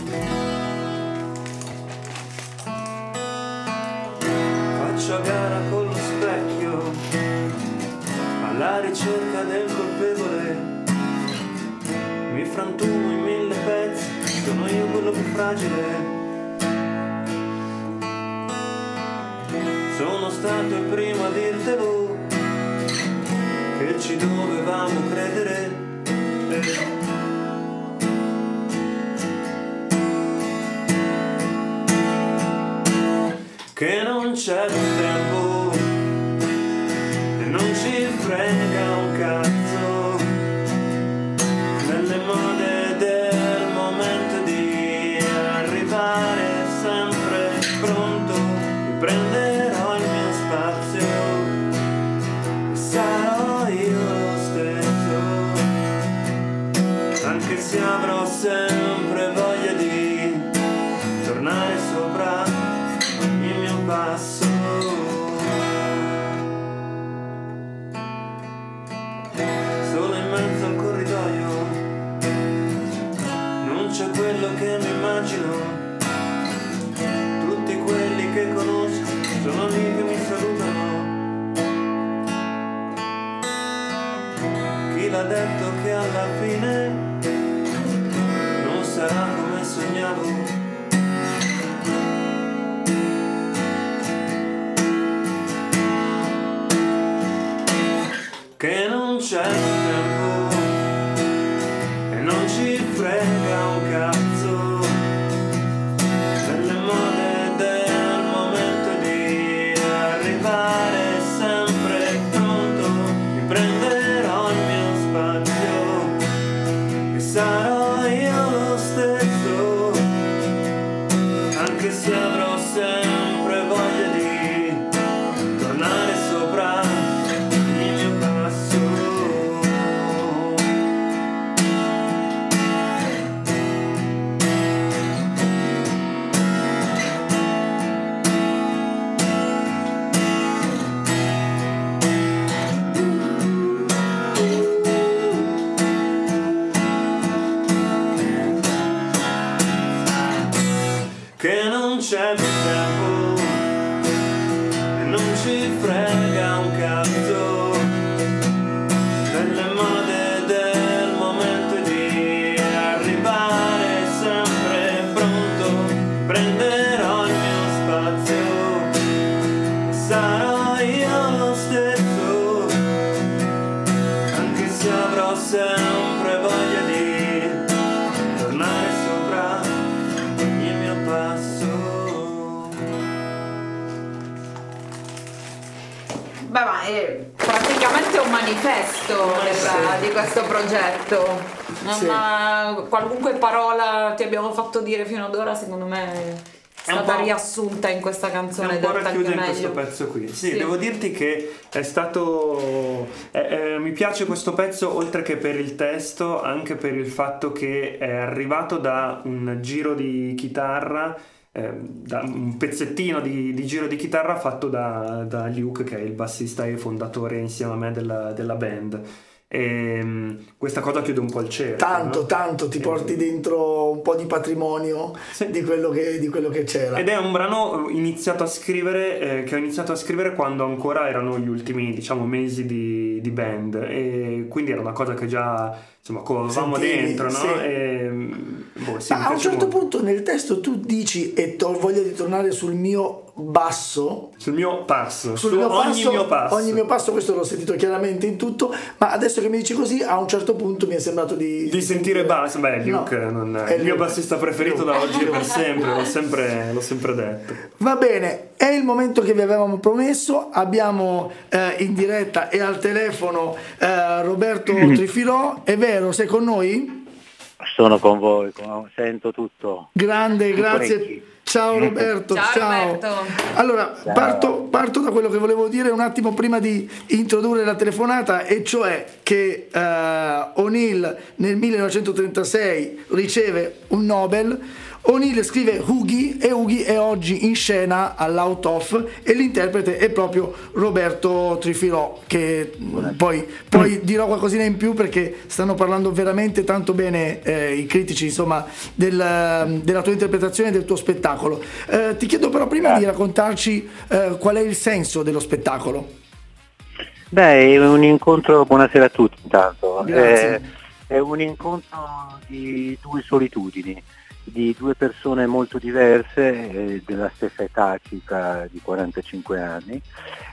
Faccio a gara con lo specchio alla ricerca del colpevole, mi frantumo in mille pezzi, sono io quello più fragile. Sono stato il primo a dirtelo che ci dovevamo credere. Che non c'è tempo e non ci frega un cazzo delle mode del momento di arrivare sempre pronto, mi prenderò il mio spazio e sarò io lo stesso, anche se avrò sempre voglia di tornare sopra il mio passo. Solo in mezzo al corridoio non c'è quello che mi immagino, tutti quelli che conosco sono lì che mi salutano. Chi l'ha detto che alla fine non sarà come sognavo? Che non c'è tempo e non ci frega un cazzo delle mode del momento di arrivare sempre pronto, mi prenderò il mio spazio e sarò io lo stesso, che non c'è più tempo e non ci frega un cazzo delle mode del momento di arrivare sempre pronto, prenderò il mio spazio, sarò io lo stesso, anche se avrò sempre voglia di tornare sopra ogni mio passo. Beh, ma è praticamente un manifesto del- di questo progetto. Non Sì. ha- qualunque parola ti abbiamo fatto dire fino ad ora, secondo me è È un stata po'- riassunta in questa È canzone un po' detta racchiusa anche in questo meglio. pezzo qui. Sì, Sì. devo dirti che è stato. eh, eh, mi piace questo pezzo oltre che per il testo, anche per il fatto che è arrivato da un giro di chitarra, eh, da un pezzettino di, di giro di chitarra fatto da, da Luke, che è il bassista e fondatore insieme a me della, della band. E mm, questa cosa chiude un po' il cerchio. Tanto, no? tanto ti Eh, porti dentro un po' di patrimonio Sì. di, quello che, di quello che c'era. Ed è un brano iniziato a scrivere eh, che ho iniziato a scrivere quando ancora erano gli ultimi, diciamo, mesi di, di band, e quindi era una cosa che già, insomma, covavamo Sentivi, dentro, no? sì. E, boh, sì, mi Ma a un piace certo molto. punto nel testo tu dici e ho voglia di tornare sul mio basso, Sul mio passo, sul su mio ogni passo, mio passo. ogni mio passo, questo l'ho sentito chiaramente in tutto, ma adesso che mi dici così a un certo punto mi è sembrato di Di sentire basso, beh, Luke No, non è è il mio Luke. bassista preferito da oggi e per sempre, l'ho sempre, l'ho sempre detto. Va bene, è il momento che vi avevamo promesso. Abbiamo eh, in diretta e al telefono eh, Roberto Trifilò. È vero, sei con noi? Sono con voi, con- sento tutto. Grande, grazie. Orecchi. Ciao Roberto, Ciao, ciao. Roberto. Allora, Ciao. Parto, parto da quello che volevo dire un attimo prima di introdurre la telefonata, e cioè che eh, O'Neill nel millenovecentotrentasei riceve un Nobel. O'Neill scrive Oogie e Oogie è oggi in scena all'Out Of e l'interprete è proprio Roberto Trifilò, che mh, poi, poi dirò qualcosina in più perché stanno parlando veramente tanto bene eh, i critici, insomma, del- della tua interpretazione e del tuo spettacolo. Eh, ti chiedo però prima di raccontarci eh, qual è il senso dello spettacolo. Beh, è un incontro, buonasera a tutti intanto. Grazie. Eh, è un incontro di due solitudini, di due persone molto diverse, eh, della stessa età, circa di quarantacinque anni.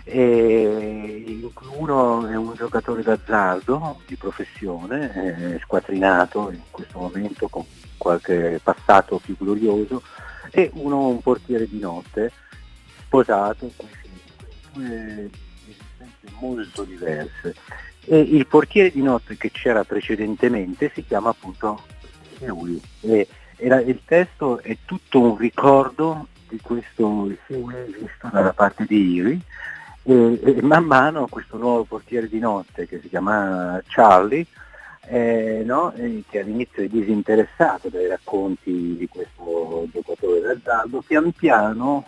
E uno è un giocatore d'azzardo di professione, eh, squattrinato in questo momento con qualche passato più glorioso, e uno un portiere di notte, sposato, con figli, due esistenze molto diverse. E il portiere di notte che c'era precedentemente si chiama appunto Huey, e era, il testo è tutto un ricordo di questo Huey visto dalla parte di Erie, e, e man mano questo nuovo portiere di notte che si chiama Charlie, eh, no? eh, che all'inizio è disinteressato dai racconti di questo giocatore d'azzardo, pian piano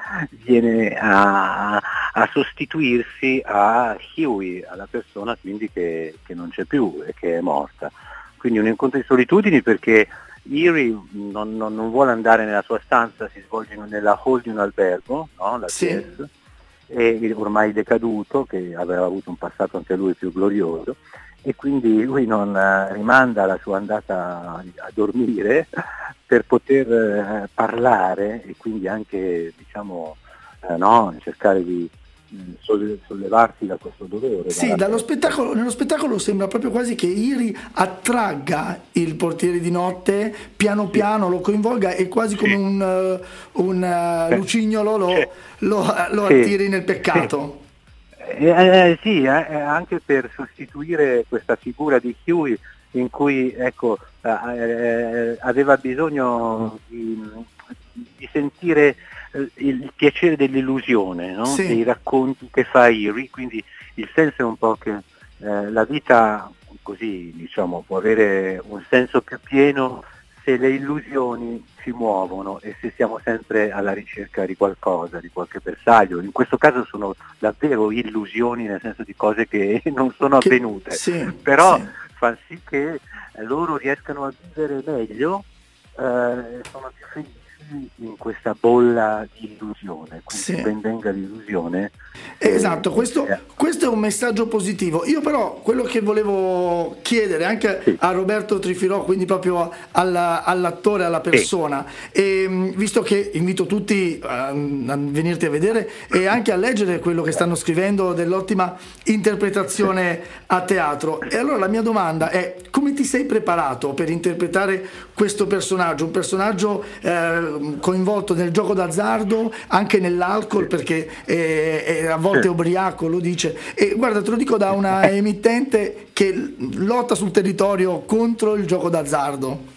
viene a, a sostituirsi a Huey, alla persona quindi che, che non c'è più e che è morta. Quindi un incontro di solitudini, perché Erie non, non, non vuole andare nella sua stanza, si svolge nella hall di un albergo, no? La Sì. T S, e ormai decaduto, che aveva avuto un passato anche lui più glorioso, e quindi lui non eh, rimanda la sua andata a dormire per poter eh, parlare e quindi anche, diciamo, eh, no, cercare di mh, solle- sollevarsi da questo dovere. Sì, dalla- dallo spettacolo, nello spettacolo sembra proprio quasi che Erie attragga il portiere di notte, piano piano lo coinvolga e quasi come un, eh, un eh, lucignolo lo, Sì. lo, lo Sì. attiri nel peccato. Eh, eh, sì, eh, eh, anche per sostituire questa figura di Huey in cui, ecco, eh, eh, aveva bisogno di, di sentire eh, il piacere dell'illusione, no? Sì. Dei racconti che fa Erie, quindi il senso è un po' che eh, la vita così, diciamo, può avere un senso più pieno se le illusioni ci muovono e se siamo sempre alla ricerca di qualcosa, di qualche bersaglio. In questo caso sono davvero illusioni, nel senso di cose che non sono Che- avvenute, sì, però sì. fa sì che loro riescano a vivere meglio, eh, sono più felici in questa bolla di illusione, quindi Sì. ben venga l'illusione. Esatto, Eh, questo, eh, questo è un messaggio positivo. Io però quello che volevo chiedere anche Sì. a Roberto Trifirò, quindi proprio alla- all'attore, alla persona, e, mh, visto che invito tutti a, a venirti a vedere e anche a leggere quello che stanno scrivendo dell'ottima interpretazione a teatro. E allora la mia domanda è: come ti sei preparato per interpretare questo personaggio? Un personaggio eh, coinvolto nel gioco d'azzardo, anche nell'alcol, perché è, è a volte ubriaco, lo dice. E guarda, te lo dico da una emittente che lotta sul territorio contro il gioco d'azzardo.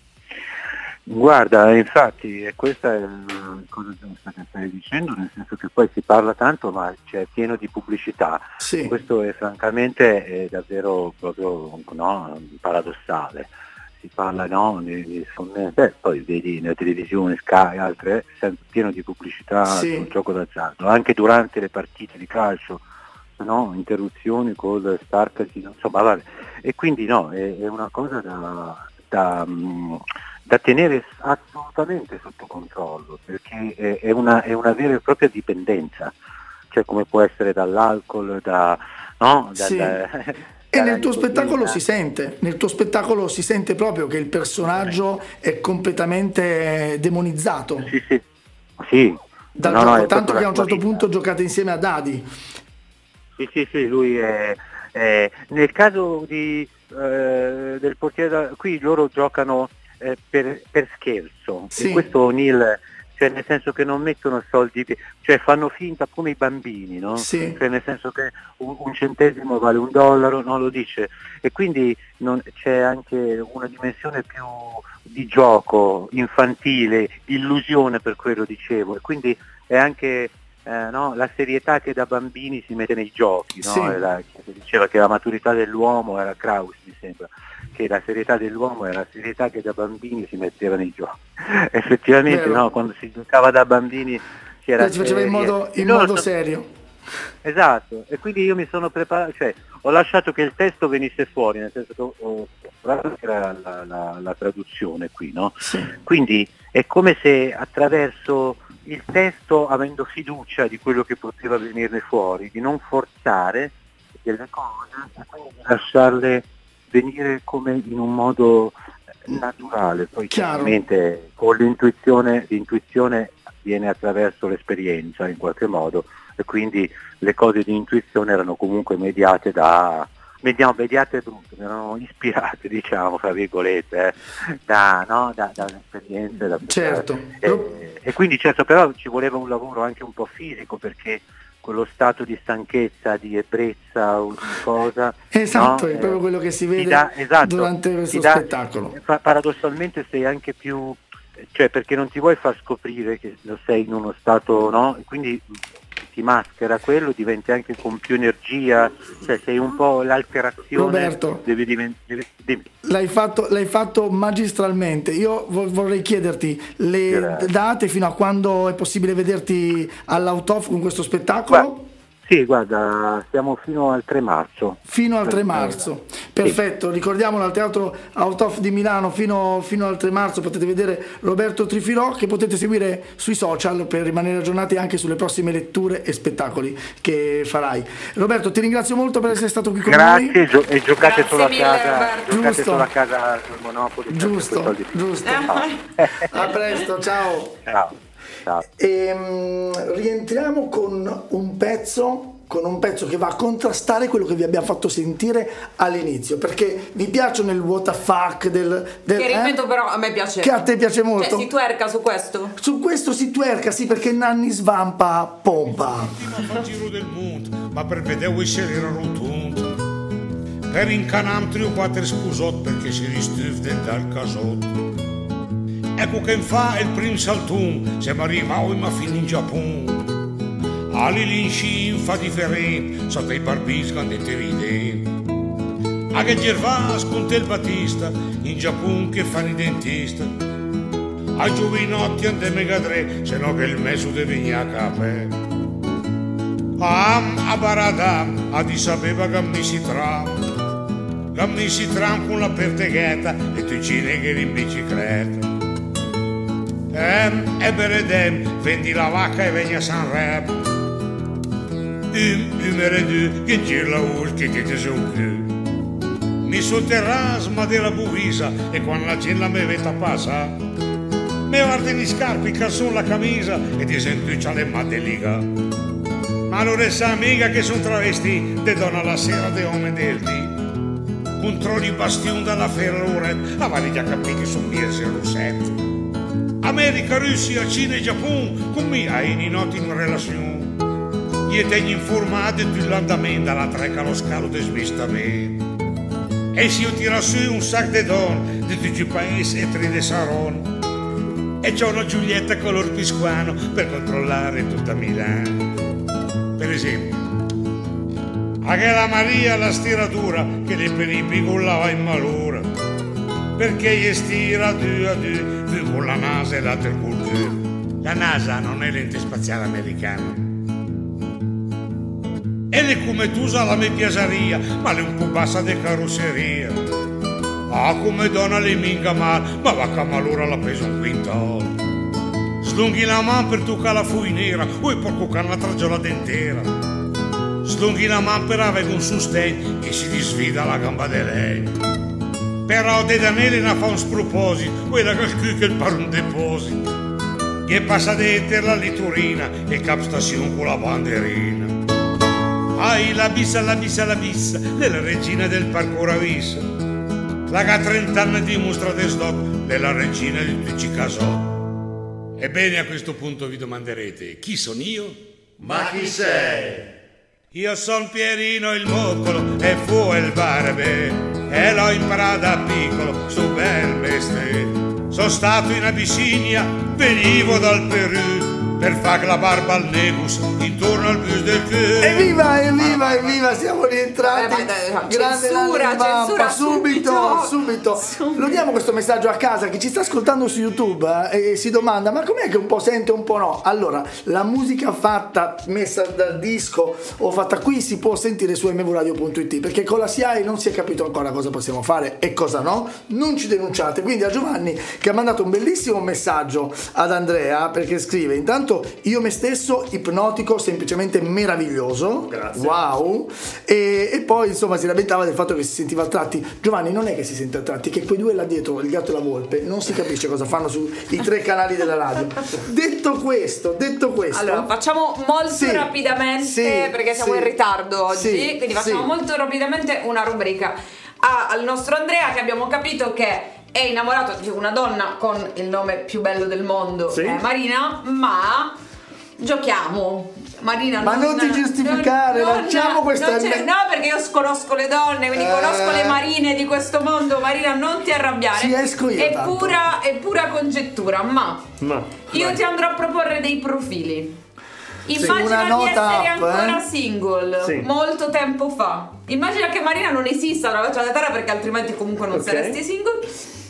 Guarda, infatti, e questa è una cosa che stai dicendo, nel senso che poi si parla tanto, ma c'è pieno di pubblicità. Sì. Questo è francamente è davvero proprio, no, paradossale. Si parla, no, di, di beh, poi vedi nelle televisioni, Sky, altre, sempre pieno di pubblicità Sì. sul gioco d'azzardo, anche durante le partite di calcio, no, interruzioni con Star Casino, insomma, vabbè. E quindi no, è, è una cosa da, da mh, da tenere assolutamente sotto controllo, perché è, è, una, è una vera e propria dipendenza, cioè come può essere dall'alcol, da, no? da, Sì. da, E nel tuo spettacolo si sente, nel tuo spettacolo si sente proprio che il personaggio è completamente demonizzato. Sì, sì, sì. Dal No, gioco, no, è tanto proprio che a un la certo sua vita. punto giocate insieme a Dadi. Sì, sì, sì, lui è, è nel caso di, eh, del portiere, da, qui loro giocano eh, per, per scherzo, Sì. e questo O'Neill, cioè nel senso che non mettono soldi, cioè fanno finta come i bambini, no? Sì. Cioè nel senso che un, un centesimo vale un dollaro, non lo dice, e quindi non, c'è anche una dimensione più di gioco infantile, illusione, per quello dicevo, e quindi è anche eh, no, la serietà che da bambini si mette nei giochi, no? Sì. È la, che diceva che la maturità dell'uomo era Krauss, mi sembra, che la serietà dell'uomo è la serietà che da bambini si metteva nei giochi. Effettivamente, Vero. no, quando si giocava da bambini si era Lo si faceva in serie. modo, E in loro modo sono- serio. Esatto, e quindi io mi sono preparato, cioè ho lasciato che il testo venisse fuori, nel senso che ho, ho preparato la, la, la, la traduzione qui, no? Sì. Quindi è come se attraverso il testo, avendo fiducia di quello che poteva venirne fuori, di non forzare delle cose, e quindi di lasciarle venire come in un modo naturale. Poi Chiaro. chiaramente con l'intuizione, l'intuizione viene attraverso l'esperienza in qualche modo, e quindi le cose di intuizione erano comunque mediate da mediamo mediate brutto, erano ispirate, diciamo, fra virgolette, eh, da, no, da, da esperienze, da, Certo. e, e quindi certo, però ci voleva un lavoro anche un po' fisico, perché quello stato di stanchezza, di ebbrezza o di cosa, Esatto, no, è proprio eh, quello che si ti vede dà- esatto, durante questo ti dà- spettacolo. pa- paradossalmente sei anche più, cioè perché non ti vuoi far scoprire che lo sei in uno stato, no? E quindi ti maschera quello, diventi anche con più energia, cioè sei un po' l'alterazione. Roberto. devi diventare. L'hai fatto, l'hai fatto magistralmente. Io vo- vorrei chiederti le Grazie. date fino a quando è possibile vederti all'Out of con questo spettacolo. Guarda, sì, guarda, siamo fino al tre marzo. Fino al tre marzo, perfetto, ricordiamolo, al Teatro Out of di Milano fino, fino al tre marzo potete vedere Roberto Trifirò, che potete seguire sui social per rimanere aggiornati anche sulle prossime letture e spettacoli che farai. Roberto, ti ringrazio molto per essere stato qui con Grazie, noi. gio- e giocate Grazie solo a mille, casa, Roberto. giocate Giusto. solo a casa sul Monopoli. perché Giusto, quei soldi- giusto. Eh. A presto, ciao. Ciao. Ciao. Ehm, rientriamo con un pezzo con un pezzo che va a contrastare quello che vi abbiamo fatto sentire all'inizio, perché vi piacciono il what the fuck del, del Che eh? ripeto, però a me piace. Che a te piace molto. Cioè, si twerca su questo? Su questo si twerca, sì, perché Nanni svampa pompa. Fa giro del mondo, ma per vedere essere era rotondo. Per incanam tre o quattro spusot perché si ristuf dentro al casotto. Ecco che fa il primo saltum, siamo arrivati ma fino in Giappone. Ali l'inscin fa differente, sotto i barbiscan dei ridenti. A che Gervas con il Battista, in Giappone che fanno i dentista. A giovinotti ande mega tre, se no che il meso deve venire a capo. Am a Baradam, a di sapeva che mi si tram. Che mi si tram con la perteghetta e tu ci neghi in bicicletta. Ehm, e beredem, vendi la vacca e vegna Sanremo. Um, numero due, che gira la ur, che ti te su più. Mi sul terras, ma della buisa, e quando la gente la me veta passa, me guarda in scarpi, calzone la camisa, e ti sentuccia le matte liga. Ma non è sa amica che sono travesti, de donna la sera de uomo del dì. Controlli bastion dalla Ferroret, a valiglia capì che son biese Rousset. America, Russia, Cina e Giappone, con me hai in ottima relazione. Gli tegni informati sull'andamento della treca allo scalo di smistamento. E si io tira su un sac de don di tutti i paesi e tre de Saron. E c'è una Giulietta color pisquano per controllare tutta Milano. Per esempio, anche la Maria la stiratura che le peripi gullava in malura. Perché gli stira due a due con la NASA e la cultura. La NASA non è l'ente spaziale americano. E le come tu usa la mia piasaria, ma le un po' bassa de carrosseria. Ah, come donna le minga mal, ma va che malura la pesa un quintal. Slunghi la man per toccare la fuinera, o porco can la tragiola dentera. Slunghi la man per avere un sostegno che si disvida la gamba di lei. Però de Danele ne fa un sproposito, quella che scucca il par un deposito. Che passa dentro la liturina e il cap stazione con la banderina. Ai la bissa, la bissa, la bissa, della regina del parco Ravissa. La che ha trent'anni dimostra del sdot della regina di tutti i casò. Ebbene, a questo punto vi domanderete, chi sono io? Ma chi sei? Io son Pierino il moccolo e fu il barbe e l'ho imparato da piccolo su bel mestiere. Sono stato in Abissinia, venivo dal Perù per fare la barba al negus intorno al bus del che. Evviva, evviva, evviva, siamo rientrati. Eh, dai, dai, Grande censura, Nanni Vampa, censura, subito, subito. subito. Lo diamo questo messaggio a casa, chi ci sta ascoltando su YouTube eh, e si domanda ma com'è che un po' sente un po' no? Allora, la musica fatta, messa dal disco o fatta qui si può sentire su m v radio punto it, perché con la S I A E non si è capito ancora cosa possiamo fare e cosa no. Non ci denunciate. Quindi a Giovanni, che ha mandato un bellissimo messaggio ad Andrea, perché scrive intanto: io me stesso ipnotico, semplicemente meraviglioso. Grazie. Wow. E, e poi insomma si lamentava del fatto che si sentiva a tratti. Giovanni, non è che si sente a tratti, che quei due là dietro, il gatto e la volpe, non si capisce cosa fanno sui tre canali della radio. Detto questo, detto questo, allora facciamo molto sì, rapidamente sì, perché siamo sì, in ritardo oggi, sì, quindi facciamo sì. molto rapidamente una rubrica a, al nostro Andrea, che abbiamo capito che è innamorato di una donna con il nome più bello del mondo, sì. è Marina, ma giochiamo. Marina, ma non, non ti giustificare, non, lanciamo questa non no, perché io conosco le donne, quindi eh, conosco le Marine di questo mondo. Marina, non ti arrabbiare, ci esco io, è pura, è pura congettura, ma, ma io vai. ti andrò a proporre dei profili. una Immagina di nota essere up, ancora eh? single, sì. molto tempo fa. Immagina che Marina non esista la faccia da terra, perché altrimenti comunque non okay. saresti single.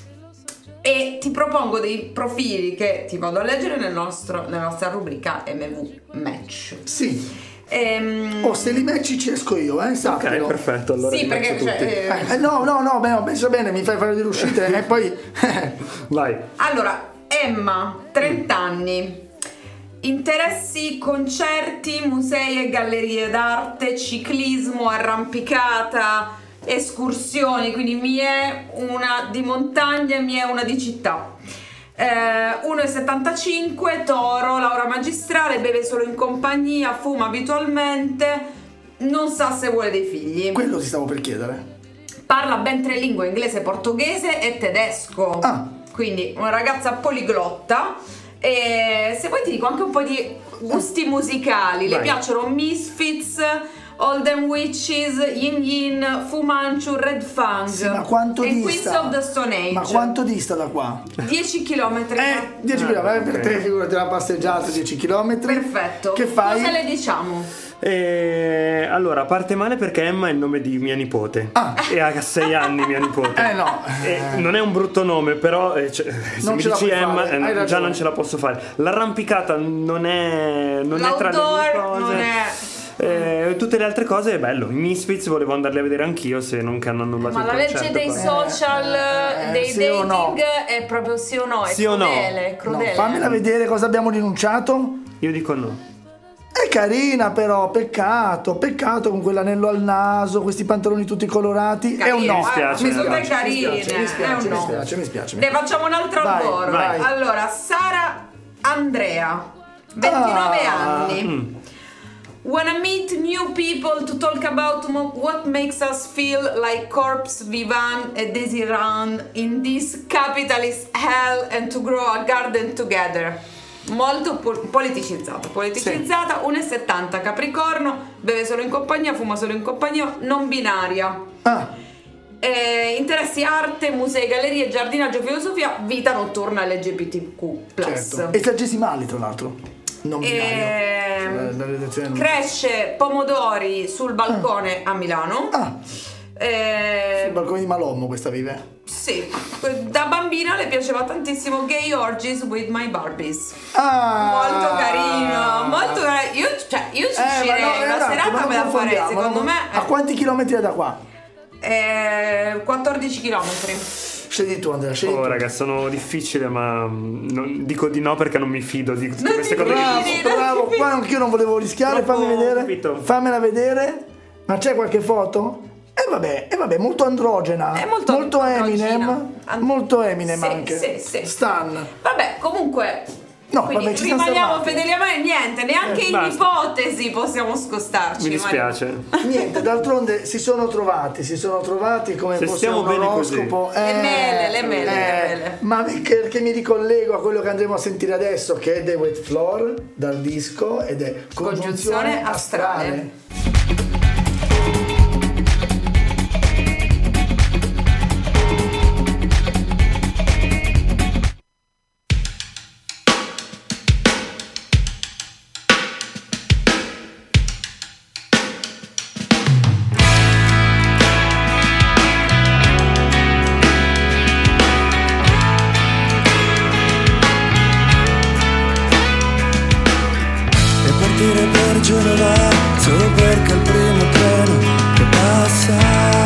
E ti propongo dei profili che ti vado a leggere nel nostro, nella nostra rubrica M V Match. Sì. Ehm... Oh, se li matchi ci esco io, eh? Sappilo. Ok, perfetto. Allora sì, perché cioè, eh... Eh, no, no, no, beh, no, pensa bene, mi fai fare delle uscite e poi. Vai. Allora, Emma, trenta anni. Interessi, concerti, musei e gallerie d'arte, ciclismo, arrampicata, escursioni, quindi mi è una di montagna e mi è una di città. Eh, uno virgola settantacinque, toro, laurea magistrale, beve solo in compagnia, fuma abitualmente, non sa se vuole dei figli. Quello ti stavo per chiedere. Parla ben tre lingue, inglese, portoghese e tedesco. Ah. Quindi una ragazza poliglotta. E se vuoi ti dico anche un po' di gusti musicali. Vai. Le piacciono Misfits, Olden Witches, Yin Yin, Fu Manchu, Red Fang, sì, ma quanto e dista? Queens of the Stone Age. Ma quanto dista da qua? dieci chilometri. Eh, dieci chilometri, per te figurati una passeggiata, dieci chilometri. Perfetto. Che fai? Cosa le diciamo? E allora parte male perché Emma è il nome di mia nipote. Ah. E ha sei anni mia nipote. Eh no. E non è un brutto nome, però eh, cioè, se Non mi ce la dici puoi Emma fare, eh, hai già ragione. non ce la posso fare. L'arrampicata non è non è tra le mie L'outdoor cose. non è. Eh, tutte le altre cose è bello. I Misfits volevo andarli a vedere anch'io, se non che hanno annullato Ma il la concerto. legge dei poi. social, eh, dei sì o dating no? è proprio sì o no, è Sì o no? crudele, No, crudele. fammela vedere cosa abbiamo rinunciato. Io dico no. È carina però, peccato, peccato con quell'anello al naso, questi pantaloni tutti colorati. È un Carine, no. Mi spiace, mi mi sono spiace, carine, mi spiace, mi è spiace, un mi no. spiace, mi spiace. Ne facciamo un altro Vai, ancora. vai. Allora, Sara Andrea, ventinove Ah. anni. Mm. Wanna meet new people to talk about mo- what makes us feel like corpse vivant e desiran in this capitalist hell and to grow a garden together. Molto po- politicizzata, politicizzata, uno virgola settanta, Capricorno, beve solo in compagnia, fuma solo in compagnia, non binaria. Ah, Eh, interessi arte, musei, gallerie, giardinaggio, filosofia, vita notturna L G B T Q plus. certo. Esagesimali tra l'altro. Non binario. Ehm, La- la redazione non- Cresce pomodori sul balcone a Milano. Ah, Eh, il balcone di Malommo questa vive. sì, da bambina le piaceva tantissimo Gay Orgies with My Barbies. Ah, Molto carino, molto carino. Io, cioè, io ci Eh, ma uscirei, no, una esatto, serata ma non me la farei, confondiamo, secondo non- me. A quanti chilometri è da qua? Eh, quattordici chilometri. Scegli tu, Andrea, scegli Oh tu. raga, sono difficile, ma mm, non- dico di no perché non mi fido di tutte Non queste ti cose. Bravo, Fidi, bravo, non ti qua anch'io non volevo rischiare, Troppo fammi vedere. capito. Fammela vedere. Ma c'è qualche foto? E eh vabbè, e eh vabbè, molto androgena. È molto Eminem. androgina. And- molto Eminem Sì, anche. sì, sì. Stan. Vabbè, comunque. No, quindi vabbè, ci siamo rimaniamo fermati. fedeli a me, niente, neanche Eh, in basta. ipotesi possiamo scostarci. Mi dispiace. Niente, d'altronde si sono trovati, si sono trovati come Se fosse stiamo un bene così. oroscopo. Le mele, le mele, le mele. Ma perché mi ricollego a quello che andremo a sentire adesso, che è The Wet Floor dal disco ed è Congiunzione Congiunzione astrale. astrale. E partire per Genova solo perché è il primo treno che passa.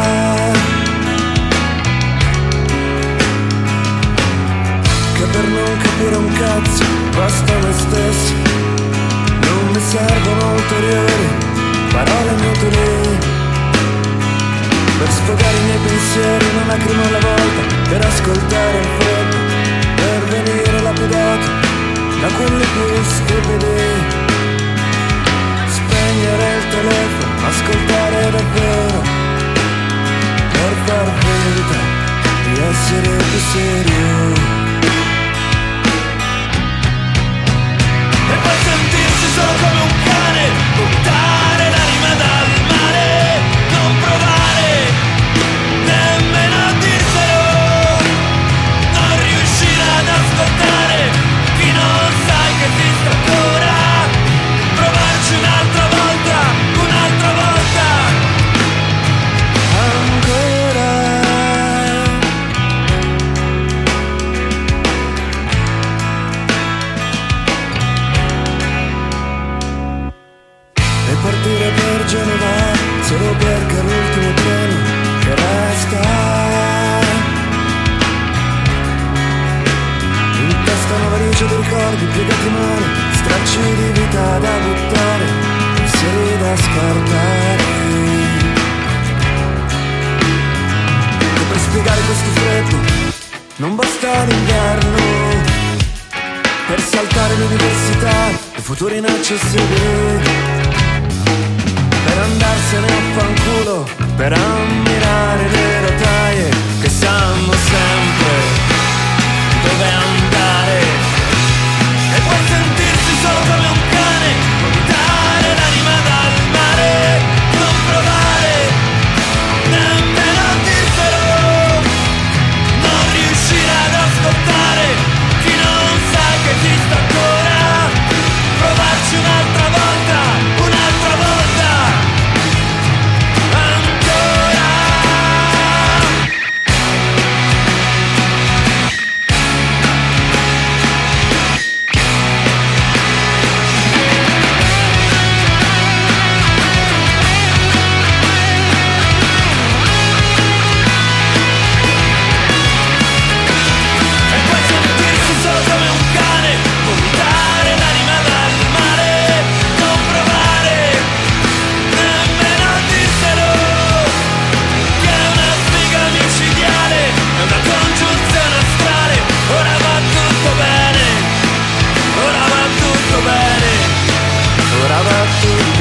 Che per non capire un cazzo basta me stesso. Non mi servono ulteriori parole inutili per sfogare i miei pensieri, una lacrima alla volta, per ascoltare il freddo, per venire lapidato da quelli più stupidi. Spegnere il telefono, ascoltare davvero, per far finta di essere più serio. E poi sentirsi solo come un cane, buttare l'anima dal mare, non provare nemmeno a dirselo, non riuscire ad ascoltare chi non sai che esiste ancora, provarci un'altra volta, un'altra volta, ancora. E partire per Genova solo perché è l'ultimo treno che resta. In testa una valigia di ricordi piegati male, stracci di vita da buttare, pensieri da scartare. E per spiegare questo freddo non basta l'inverno, per saltare l'università, i futuri inaccessibili, per andarsene a fanculo, per ammirare le rotaie che sanno sempre dove andare. E poi sentirsi solo come un cane, buttare l'anima dal mare, non provare nemmeno a dirselo, non riuscire ad ascoltare chi non sa che esiste ancora, provarci un'altra volta, un'altra volta, ancora.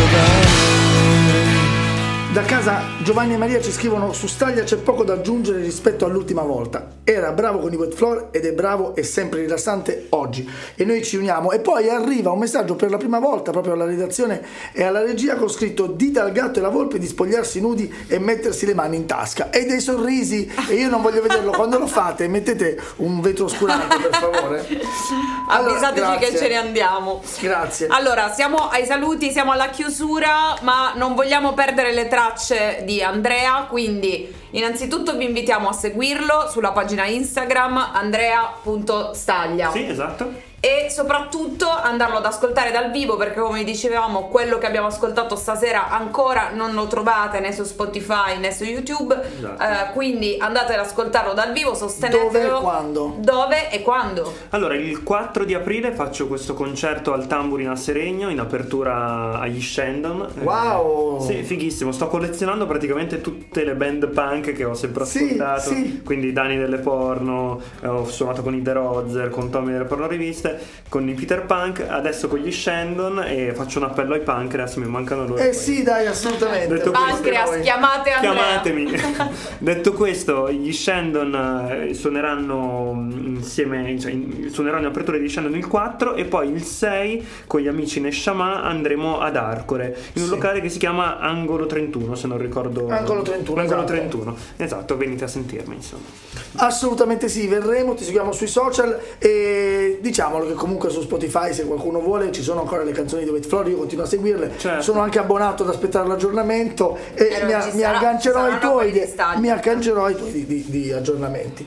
Da casa Giovanni e Maria ci scrivono: su Staglia c'è poco da aggiungere rispetto all'ultima volta. Era bravo con i Wet Floor ed è bravo e sempre rilassante oggi. E noi ci uniamo. E poi arriva un messaggio per la prima volta proprio alla redazione e alla regia con scritto: dite al gatto e alla volpe di spogliarsi nudi e mettersi le mani in tasca. E dei sorrisi, e io non voglio vederlo. Quando lo fate mettete un vetro oscurante, per favore. Allora, avvisateci grazie. che ce ne andiamo. Grazie. Allora, siamo ai saluti, siamo alla chiusura, ma non vogliamo perdere le tracce di Andrea, quindi innanzitutto vi invitiamo a seguirlo sulla pagina Instagram andrea punto staglia. Sì, esatto. E soprattutto andarlo ad ascoltare dal vivo, perché come dicevamo quello che abbiamo ascoltato stasera ancora non lo trovate né su Spotify né su YouTube. Esatto. Eh, quindi andate ad ascoltarlo dal vivo, sostenetelo. Dove e quando? Dove e quando? Allora, il quattro di aprile faccio questo concerto al Tamburin a Seregno in apertura agli Shandon. Wow! Eh, sì, fighissimo. Sto collezionando praticamente tutte le band punk che ho sempre ascoltato. Sì, sì. Quindi Dani delle Porno, eh, ho suonato con i The Rozzer, con Tommy delle Porno Riviste, con i Peter Punk, adesso con gli Shandon, e faccio un appello ai Pancreas, mi mancano loro. Eh poi. sì, dai, assolutamente. Detto Pancreas, questo, chiamate Andrea. Chiamatemi. Detto questo, gli Shandon eh, suoneranno insieme, cioè in- suoneranno in apertura di Shandon il quattro, e poi il sei con gli amici Neshama andremo ad Arcore in un Sì. locale che si chiama Angolo trentuno, se non ricordo. Angolo trentuno, Angolo esatto. trentuno, esatto, venite a sentirmi, insomma. Assolutamente sì, verremo, ti seguiamo sui social e diciamolo che comunque su Spotify, se qualcuno vuole, ci sono ancora le canzoni di Wet Floor, io continuo a seguirle. Certo. Sono anche abbonato ad aspettare l'aggiornamento e Però mi, ci mi sarà- aggancerò ci ai saranno tuoi quelli di Staglia. mi aggancerò ai tuoi di, di- di aggiornamenti.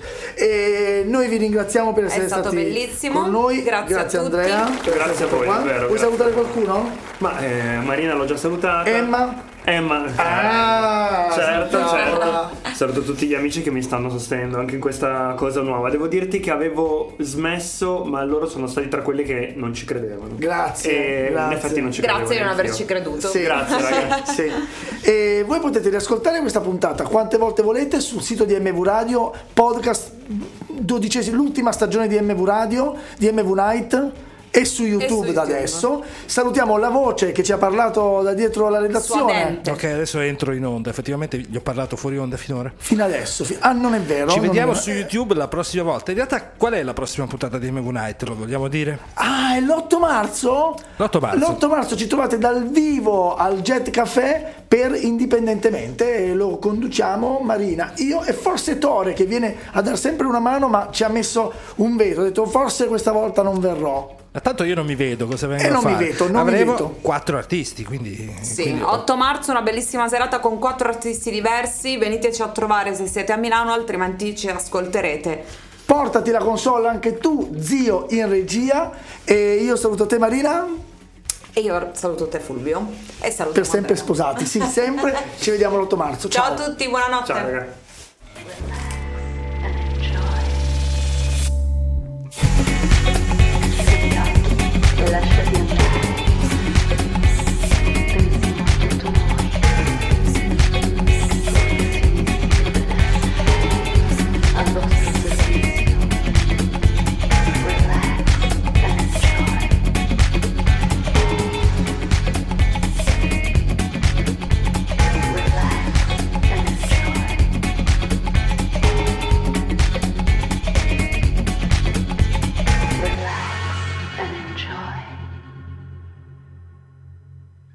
E noi vi ringraziamo per essere stato stati bellissimo. con noi. Grazie a tutti. Andrea. per Grazie essere a voi, qua. davvero, Vuoi grazie. salutare qualcuno? Ma eh, Marina l'ho già salutata. Emma? Emma. Ah, certo, salutiamola. certo. Saluto tutti gli amici che mi stanno sostenendo anche in questa cosa nuova. Devo dirti che avevo smesso, ma loro sono stati tra quelli che non ci credevano. Grazie, E grazie. in effetti non ci Grazie di credevo. non averci neanch'io. creduto. Sì. Grazie, ragazzi. Sì. E voi potete riascoltare questa puntata quante volte volete sul sito di M V Radio, podcast dodicesima, l'ultima stagione di M V Radio, di M V Night, e su YouTube su da YouTube. adesso. Salutiamo la voce che ci ha parlato da dietro la redazione. Suadente. Ok, adesso entro in onda. Effettivamente gli ho parlato fuori onda finora. Fino adesso. fi- Ah, non è vero. Ci non vediamo è- su YouTube la prossima volta. In realtà, qual è la prossima puntata di M V Night? Lo vogliamo dire? Ah, è l'otto marzo? L'otto marzo. L'otto marzo ci trovate dal vivo al Jet Café per Indipendentemente, e lo conduciamo Marina, io e forse Tore, che viene a dar sempre una mano ma ci ha messo un veto. Ha detto forse questa volta non verrò. Ma tanto io non mi vedo cosa vengo Eh, a non mi fare. vedo, non mi Avremo vedo. quattro artisti, quindi, Sì, quindi- otto marzo, una bellissima serata con quattro artisti diversi. Veniteci a trovare se siete a Milano, altrimenti ci ascolterete. Portati la console anche tu, zio, in regia. E io saluto te Marina, E io saluto te Fulvio e saluto per sempre Andrea. sposati. Sì, sempre. Ci vediamo l'otto marzo. Ciao Ciao. a tutti, buonanotte. Ciao, ragazzi.